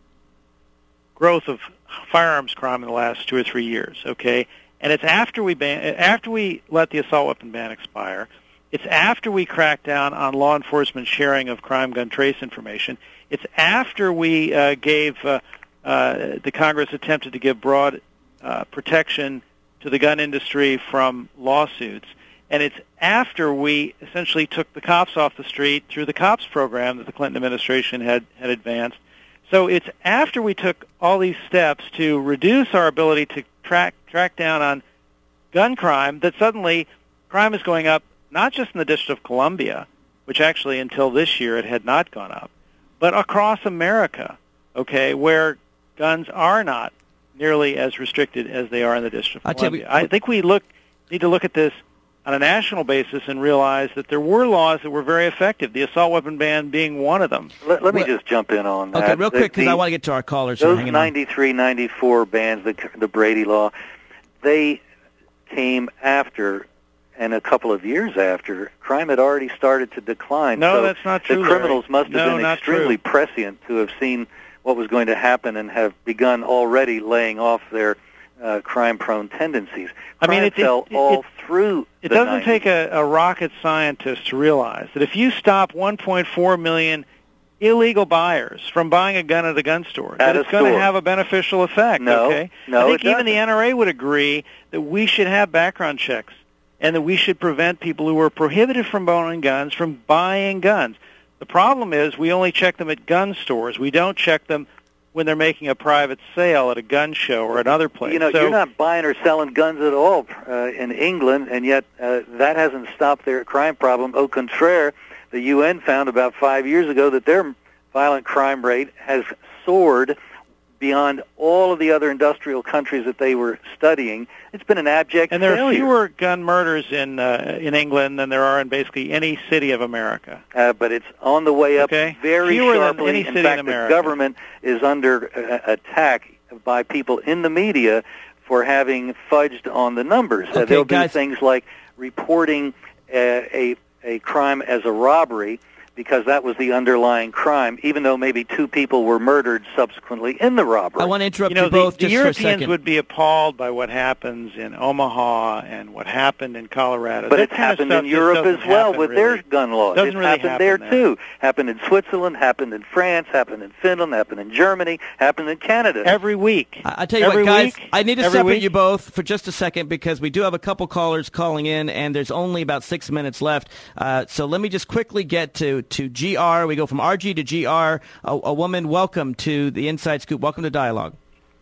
growth of firearms crime in the last two or three years. Okay, and it's after we ban, after we let the assault weapon ban expire. It's after we crack down on law enforcement sharing of crime gun trace information. It's after we uh, gave uh, uh, the Congress attempted to give broad uh, protection to the gun industry from lawsuits. And it's after we essentially took the cops off the street through the COPS program that the Clinton administration had, had advanced. So it's after we took all these steps to reduce our ability to track track down on gun crime that suddenly crime is going up, not just in the District of Columbia, which actually until this year it had not gone up, but across America, okay, where guns are not nearly as restricted as they are in the District of Columbia. I think we look need to look at this on a national basis and realize that there were laws that were very effective, the assault weapon ban being one of them. Let, let me just jump in on that. Okay, real quick, because the, I want to get to our callers. Those ninety-three, ninety-four bans, the, the Brady Law, they came after, and a couple of years after, crime had already started to decline. No, so that's not true, the criminals Larry. must have no, been not extremely true. prescient to have seen what was going to happen and have begun already laying off their uh, crime-prone tendencies. Crime I mean, it, fell it, all it, through It the doesn't nineties. take a, a rocket scientist to realize that if you stop one point four million illegal buyers from buying a gun at a gun store, At that a it's going to store. have a beneficial effect. No, okay? no, I think it even the doesn't. N R A would agree that we should have background checks and that we should prevent people who are prohibited from owning guns from buying guns. The problem is we only check them at gun stores. We don't check them when they're making a private sale at a gun show or another place. You know, so, you're not buying or selling guns at all uh, in England, and yet uh, that hasn't stopped their crime problem. Au contraire, the U N found about five years ago that their violent crime rate has soared beyond all of the other industrial countries that they were studying. It's been an abject And there failure. are fewer gun murders in uh, in England than there are in basically any city of America. Uh, but it's on the way up Okay. very Fewer than sharply. any in city in fact, the America. government is under uh, attack by people in the media for having fudged on the numbers. Uh, Okay, they'll guys. do things like reporting uh, a a crime as a robbery because that was the underlying crime, even though maybe two people were murdered subsequently in the robbery. I want to interrupt You know, you both the, the just for a Europeans second. would be appalled by what happens in Omaha and what happened in Colorado. But That it's kind of happened stuff in just Europe doesn't as well happen, with really. their gun laws. Doesn't It's really happened happen there, there. too. Happened in Switzerland, happened in France, happened in Finland, happened in Germany, happened in Canada. Every week. I, I tell you Every what, guys, week, I need to every separate week. you both for just a second because we do have a couple callers calling in, and there's only about six minutes left. Uh, so let me just quickly get to, to G R. We go from R G to G R. A, a woman, welcome to the Inside Scoop. Welcome to Dialogue.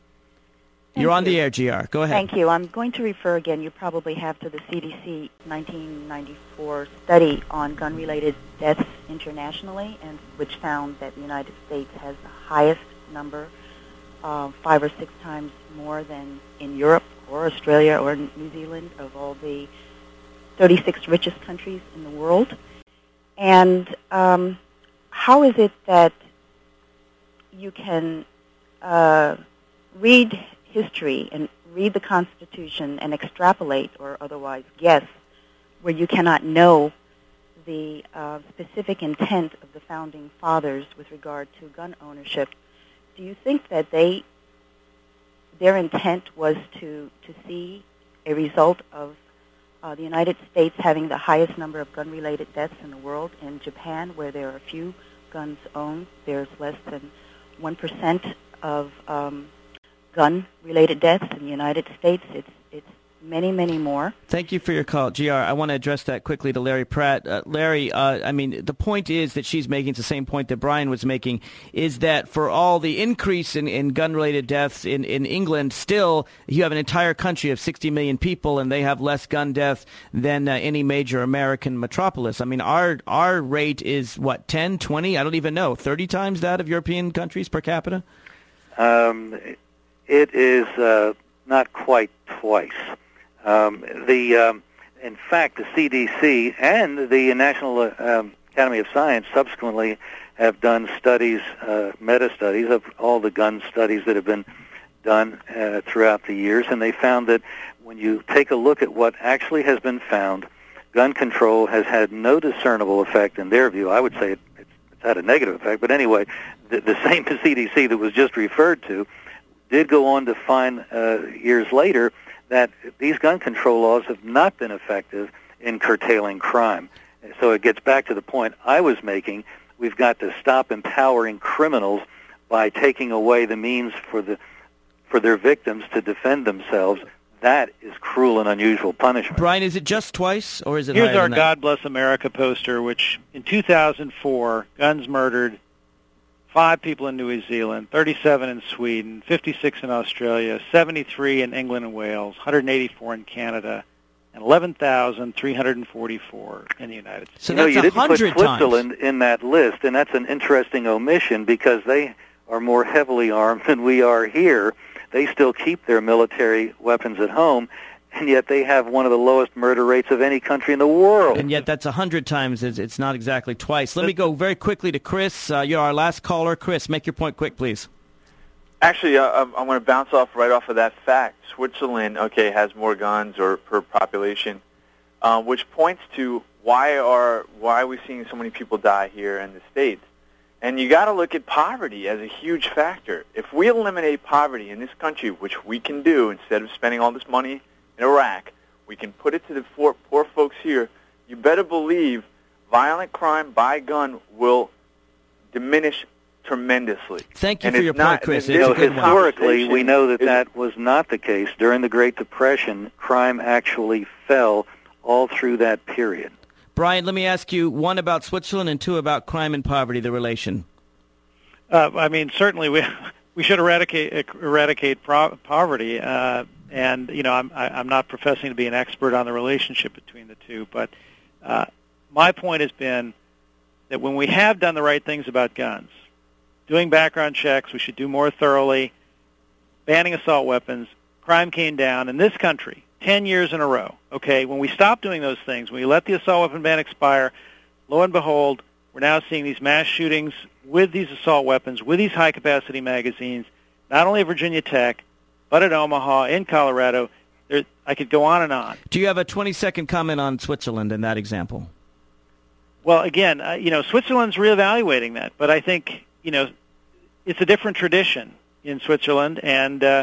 Thank You're on you. the air, G R. Go ahead. Thank you. I'm going to refer again, you probably have, to the C D C nineteen ninety-four study on gun-related deaths internationally, and which found that the United States has the highest number, uh, five or six times more than in Europe or Australia or New Zealand, of all the thirty-six richest countries in the world. And um, how is it that you can uh, read history and read the Constitution and extrapolate or otherwise guess where you cannot know the uh, specific intent of the Founding Fathers with regard to gun ownership? Do you think that they their intent was to, to see a result of uh, the United States having the highest number of gun-related deaths in the world? In Japan, where there are few guns owned, there's less than one percent of um, gun-related deaths. In the United States, it's it's many, many more. Thank you for your call, G R. I want to address that quickly to Larry Pratt. Uh, Larry, uh, I mean, the point is that she's making, it's the same point that Brian was making, is that for all the increase in, in gun-related deaths in, in England, still you have an entire country of sixty million people, and they have less gun deaths than uh, any major American metropolis. I mean, our our rate is, what, ten, twenty? I don't even know. thirty times that of European countries per capita? Um, it is uh, not quite twice. Um, the um, in fact, the C D C and the National uh, um, Academy of Science subsequently have done studies, uh, meta-studies of all the gun studies that have been done uh, throughout the years, and they found that when you take a look at what actually has been found, gun control has had no discernible effect in their view. I would say it, it's, it's had a negative effect, but anyway, the, the same C D C that was just referred to did go on to find uh, years later that these gun control laws have not been effective in curtailing crime. So it gets back to the point I was making. We've got to stop empowering criminals by taking away the means for the for their victims to defend themselves. That is cruel and unusual punishment. Brian, is it just twice, or is it Here's higher our than that? God Bless America poster, which in two thousand four, guns murdered five people in New Zealand, thirty-seven in Sweden, fifty-six in Australia, seventy-three in England and Wales, one hundred eighty-four in Canada, and eleven thousand three hundred forty-four in the United States. So you know, that's you didn't put Switzerland times. in that list, and that's an interesting omission because they are more heavily armed than we are here. They still keep their military weapons at home, and yet they have one of the lowest murder rates of any country in the world. And yet that's a hundred times. It's, it's not exactly twice. Let me go very quickly to Chris. Uh, you're our last caller. Chris, make your point quick, please. Actually, uh, I'm going to bounce off right off of that fact. Switzerland, okay, has more guns or per population, uh, which points to why are why are we seeing so many people die here in the States? And you got to look at poverty as a huge factor. If we eliminate poverty in this country, which we can do instead of spending all this money in Iraq, we can put it to the poor, poor folks here. You better believe violent crime by gun will diminish tremendously. Thank you and for your not, point, Chris. You know, historically, one. we know that is, that was not the case. During the Great Depression, crime actually fell all through that period. Brian, let me ask you, one, about Switzerland, and two, about crime and poverty, the relation. Uh, I mean, certainly we we should eradicate eradicate pro- poverty. Uh, and you know, I'm I, I'm not professing to be an expert on the relationship between the two, but uh, my point has been that when we have done the right things about guns, doing background checks, we should do more thoroughly, banning assault weapons, crime came down in this country ten years in a row. Okay, when we stop doing those things, when we let the assault weapon ban expire, lo and behold, we're now seeing these mass shootings with these assault weapons, with these high-capacity magazines, not only at Virginia Tech, but at Omaha, in Colorado. There, I could go on and on. Do you have a twenty-second comment on Switzerland in that example? Well, again, uh, you know, Switzerland's reevaluating that, but I think, you know, it's a different tradition in Switzerland, and uh,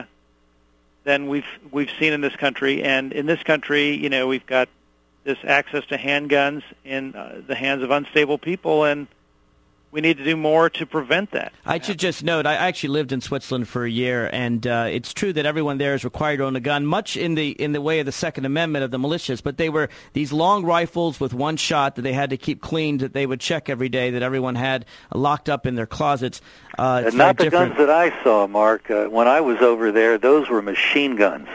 than we've we've seen in this country. And in this country, you know, we've got this access to handguns in uh, the hands of unstable people, and we need to do more to prevent that. I should just note, I actually lived in Switzerland for a year, and uh, it's true that everyone there is required to own a gun, much in the in the way of the Second Amendment of the militias, but they were these long rifles with one shot that they had to keep cleaned, that they would check every day, that everyone had locked up in their closets. Uh, it's not the different. guns that I saw, Mark. Uh, when I was over there, those were machine guns.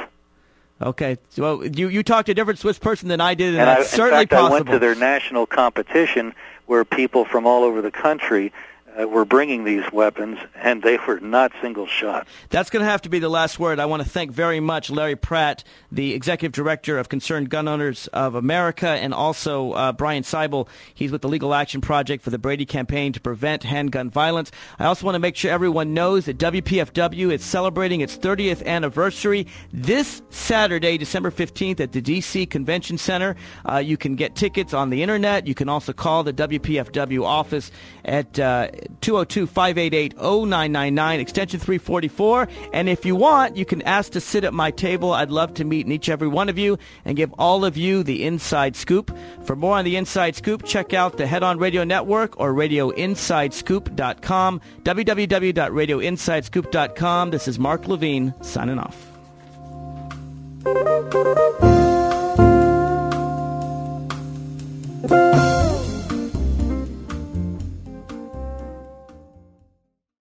Okay. Well, you, you talked to a different Swiss person than I did, and, and that's I, certainly in fact, possible. I went to their national competition where people from all over the country uh, were bringing these weapons, and they were not single shot. That's going to have to be the last word. I want to thank very much Larry Pratt, the Executive Director of Concerned Gun Owners of America, and also uh, Brian Seibel. He's with the Legal Action Project for the Brady Campaign to Prevent Handgun Violence. I also want to make sure everyone knows that W P F W is celebrating its thirtieth anniversary this Saturday, December fifteenth, at the D C Convention Center. Uh, you can get tickets on the Internet. You can also call the W P F W office at uh, two oh two, five eight eight, oh nine nine nine, extension three forty-four. And if you want, you can ask to sit at my table. I'd love to meet each every one of you and give all of you the inside scoop. For more on the Inside Scoop, check out the Head On Radio Network or radio inside scoop dot com, w w w dot radio inside scoop dot com. This is Mark Levine signing off.